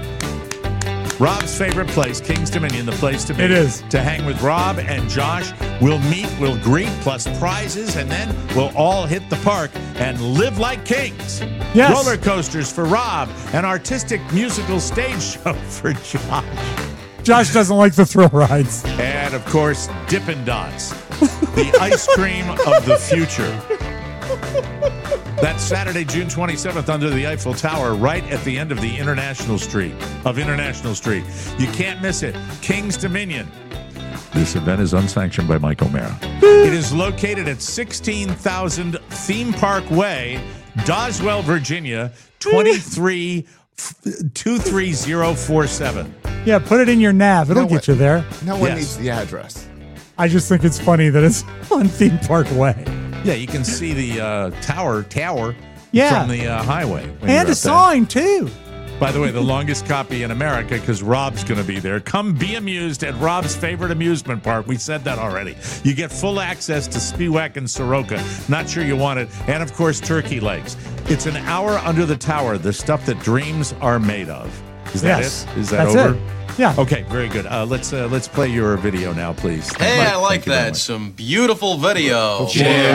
Rob's favorite place, King's Dominion, the place to be. It is. To hang with Rob and Josh. We'll meet, we'll greet, plus prizes, and then we'll all hit the park and live like kings. Yes. Roller coasters for Rob, an artistic musical stage show for Josh. Josh doesn't like the thrill rides. And, of course, Dippin' Dots, the ice cream of the future. That's Saturday, June 27th, under the Eiffel Tower, right at the end of the International Street. You can't miss it. King's Dominion. This event is unsanctioned by Mike O'Mara. It is located at 16,000 Theme Park Way, Doswell, Virginia, 23047. Yeah, put it in your nav. It'll get you there. No one Yes. needs the address. I just think it's funny that it's on Theme Park Way. Yeah, you can see the tower Yeah. from the highway. when you're And a up there. sign, too. By the way, the longest copy in America, because Rob's going to be there. Come be amused at Rob's favorite amusement park. We said that already. You get full access to Spiewak and Soroka. Not sure you want it. And, of course, turkey legs. It's an hour under the tower, the stuff that dreams are made of. Is that Yes. it? Is that That's over? it. Yeah. Okay, very good. Let's play your video now, please. Hey, Mike, I like thank you very that. much. Some beautiful video.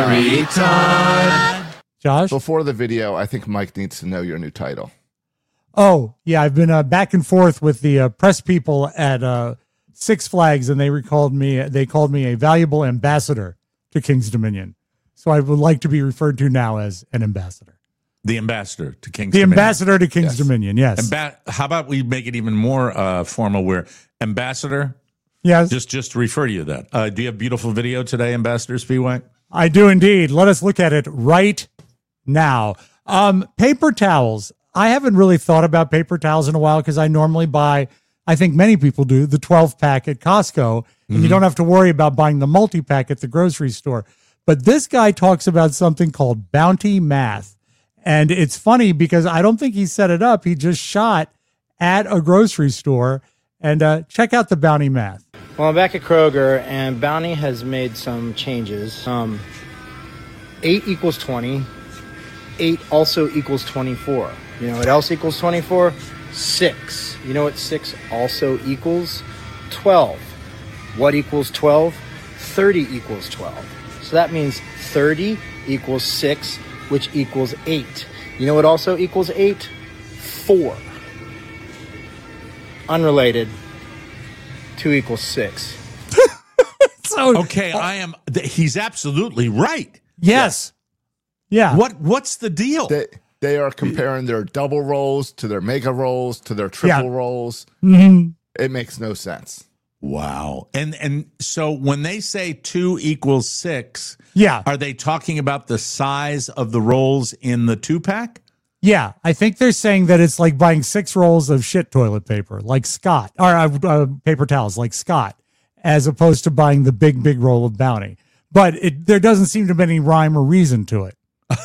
Josh? Before the video, I think Mike needs to know your new title. Oh, yeah. I've been back and forth with the press people at Six Flags, and they called me a valuable ambassador to King's Dominion. So I would like to be referred to now as an ambassador. The ambassador to King's The Dominion. ambassador to King's Dominion, yes. How about we make it even more formal where ambassador, Yes, just refer to you that. Do you have beautiful video today, Ambassador Spiewak? I do indeed. Let us look at it right now. Paper towels. I haven't really thought about paper towels in a while because I normally buy, I think many people do, the 12-pack at Costco, and you don't have to worry about buying the multi-pack at the grocery store. But this guy talks about something called Bounty Math. And it's funny because I don't think he set it up. He just shot at a grocery store. And check out the Bounty Math. Well, I'm back at Kroger, and Bounty has made some changes. 8 equals 20. 8 also equals 24. You know what else equals 24? 6. You know what 6 also equals? 12. What equals 12? 30 equals 12. So that means 30 equals 6, which equals 8. You know what also equals 8? 4. Unrelated. 2 equals 6. So Okay, he's absolutely right. yes. Yeah. What's the deal? They are comparing their double rolls to their mega rolls to their triple Yeah. rolls. Mhm. It makes no sense. Wow. And so when they say 2 equals 6, Yeah. are they talking about the size of the rolls in the 2-pack? Yeah, I think they're saying that it's like buying 6 rolls of shit toilet paper, like Scott, or paper towels, like Scott, as opposed to buying the big roll of Bounty. But there doesn't seem to be any rhyme or reason to it.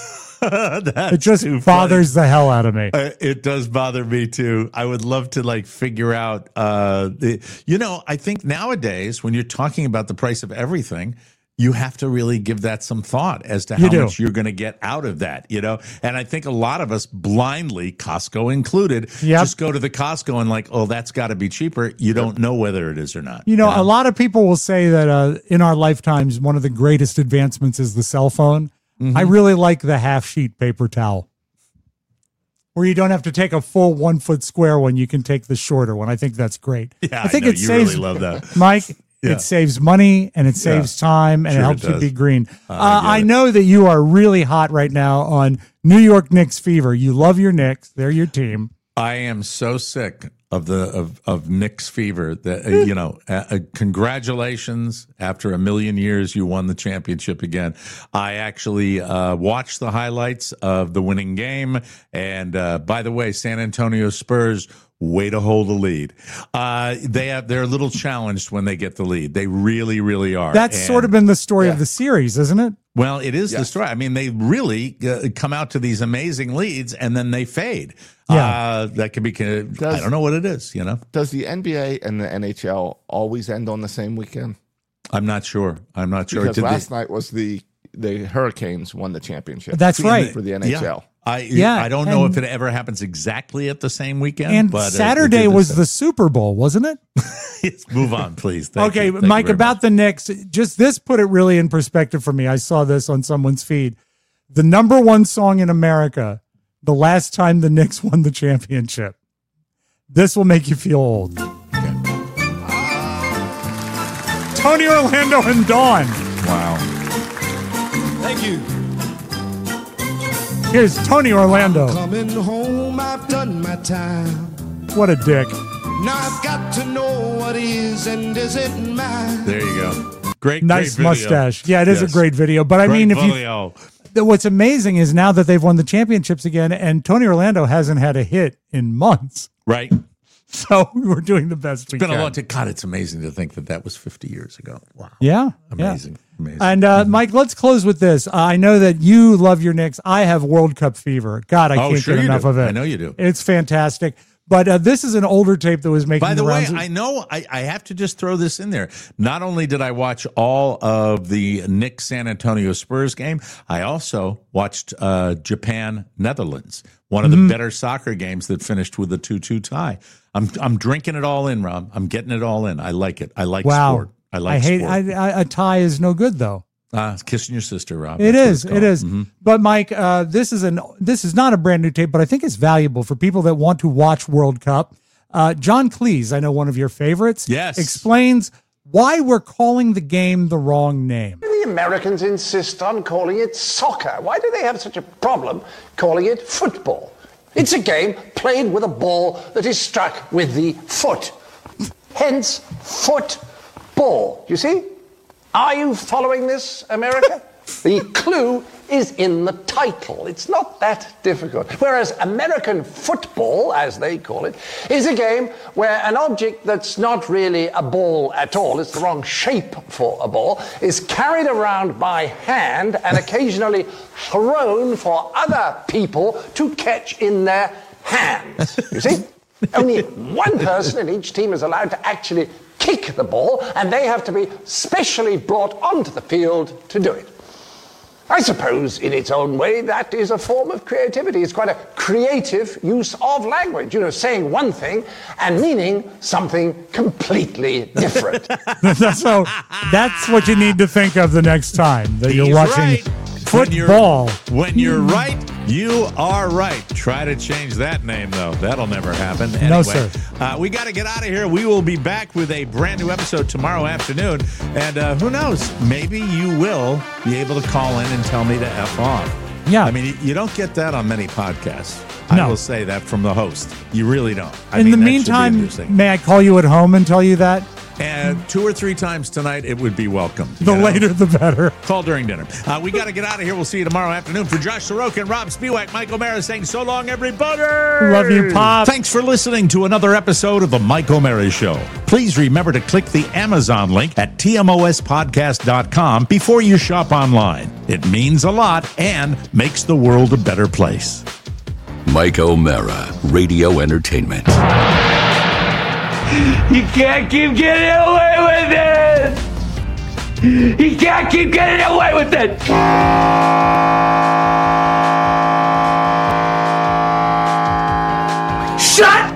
It just bothers the hell out of me. It does bother me too. I would love to like figure out, I think nowadays when you're talking about the price of everything, you have to really give that some thought as to how much you're going to get out of that, And I think a lot of us blindly, Costco included, just go to the Costco and like, oh, that's got to be cheaper. You don't know whether it is or not. A lot of people will say that in our lifetimes, one of the greatest advancements is the cell phone. Mm-hmm. I really like the half sheet paper towel where you don't have to take a full 1 foot square one. You can take the shorter one. I think that's great. Yeah, I think it saves, really love that. Mike. Yeah. It saves money and it saves time and it helps you be green. I know that you are really hot right now on New York Knicks fever. You love your Knicks. They're your team. I am so sick of Knicks fever that, congratulations. After a million years, you won the championship again. I actually watched the highlights of the winning game. And by the way, San Antonio Spurs, way to hold the lead. They're a little challenged when they get the lead. They really, really are. That's sort of been the story of the series, isn't it? Well, it is the story. I mean, they really come out to these amazing leads and then they fade. Yeah. That could be, I don't know what it is, Does the NBA and the NHL always end on the same weekend? I'm not sure. Because last night was the Hurricanes won the championship. That's right. For the NHL. I don't know if it ever happens exactly at the same weekend. But Saturday was the Super Bowl, wasn't it? Yes, move on, please. Thank you, Mike, about the Knicks, just this put it really in perspective for me. I saw this on someone's feed. The number one song in America, the last time the Knicks won the championship. This will make you feel old. Okay. Tony Orlando and Dawn. Wow. Thank you. Here's Tony Orlando. Coming home, I've done my time. What a dick. Now I've got to know what is and isn't mine. There you go. Great nice great mustache. Yeah, it is a great video. But I mean, what's amazing is now that they've won the championships again, and Tony Orlando hasn't had a hit in months. Right. So we're doing the best we can. It's been a long time. God, it's amazing to think that was 50 years ago. Wow. Yeah. Amazing. Amazing. And Mike, let's close with this. I know that you love your Knicks. I have World Cup fever. God, I can't get enough of it. I know you do. It's fantastic. But this is an older tape that was making the rounds. By the way, I know I have to just throw this in there. Not only did I watch all of the Knicks San Antonio Spurs game, I also watched Japan-Netherlands, one of the better soccer games that finished with a 2-2 tie. I'm drinking it all in, Rob. I'm getting it all in. I like it. I like sport. I hate sport. A tie is no good, though. Kissing your sister, Rob. It is. Mm-hmm. But Mike, this is not a brand new tape, but I think it's valuable for people that want to watch World Cup. John Cleese, I know one of your favorites, explains why we're calling the game the wrong name. The Americans insist on calling it soccer. Why do they have such a problem calling it football? It's a game played with a ball that is struck with the foot. Hence, football. You see? Are you following this, America? The clue is in the title. It's not that difficult. Whereas American football, as they call it, is a game where an object that's not really a ball at all, it's the wrong shape for a ball, is carried around by hand and occasionally thrown for other people to catch in their hands. You see? Only one person in each team is allowed to actually kick the ball, and they have to be specially brought onto the field to do it. I suppose, in its own way, that is a form of creativity. It's quite a creative use of language, saying one thing and meaning something completely different. That's what you need to think of the next time that you're watching football. When you're right, you are right. Try to change that name, though. That'll never happen. Anyway, no, sir. We got to get out of here. We will be back with a brand new episode tomorrow afternoon. And who knows? Maybe you will be able to call in and tell me to F off. Yeah. I mean, you don't get that on many podcasts. No. I will say that from the host. You really don't. In the meantime, may I call you at home and tell you that? And 2 or 3 times tonight, it would be welcome. The later, the better. Call during dinner. We got to get out of here. We'll see you tomorrow afternoon. For Josh Soroka and Rob Spiewak, Mike O'Mara saying so long, everybody. Love you, Pop. Thanks for listening to another episode of The Mike O'Mara Show. Please remember to click the Amazon link at tmospodcast.com before you shop online. It means a lot and makes the world a better place. Mike O'Mara, Radio Entertainment. You can't keep getting away with it! You can't keep getting away with it! Shut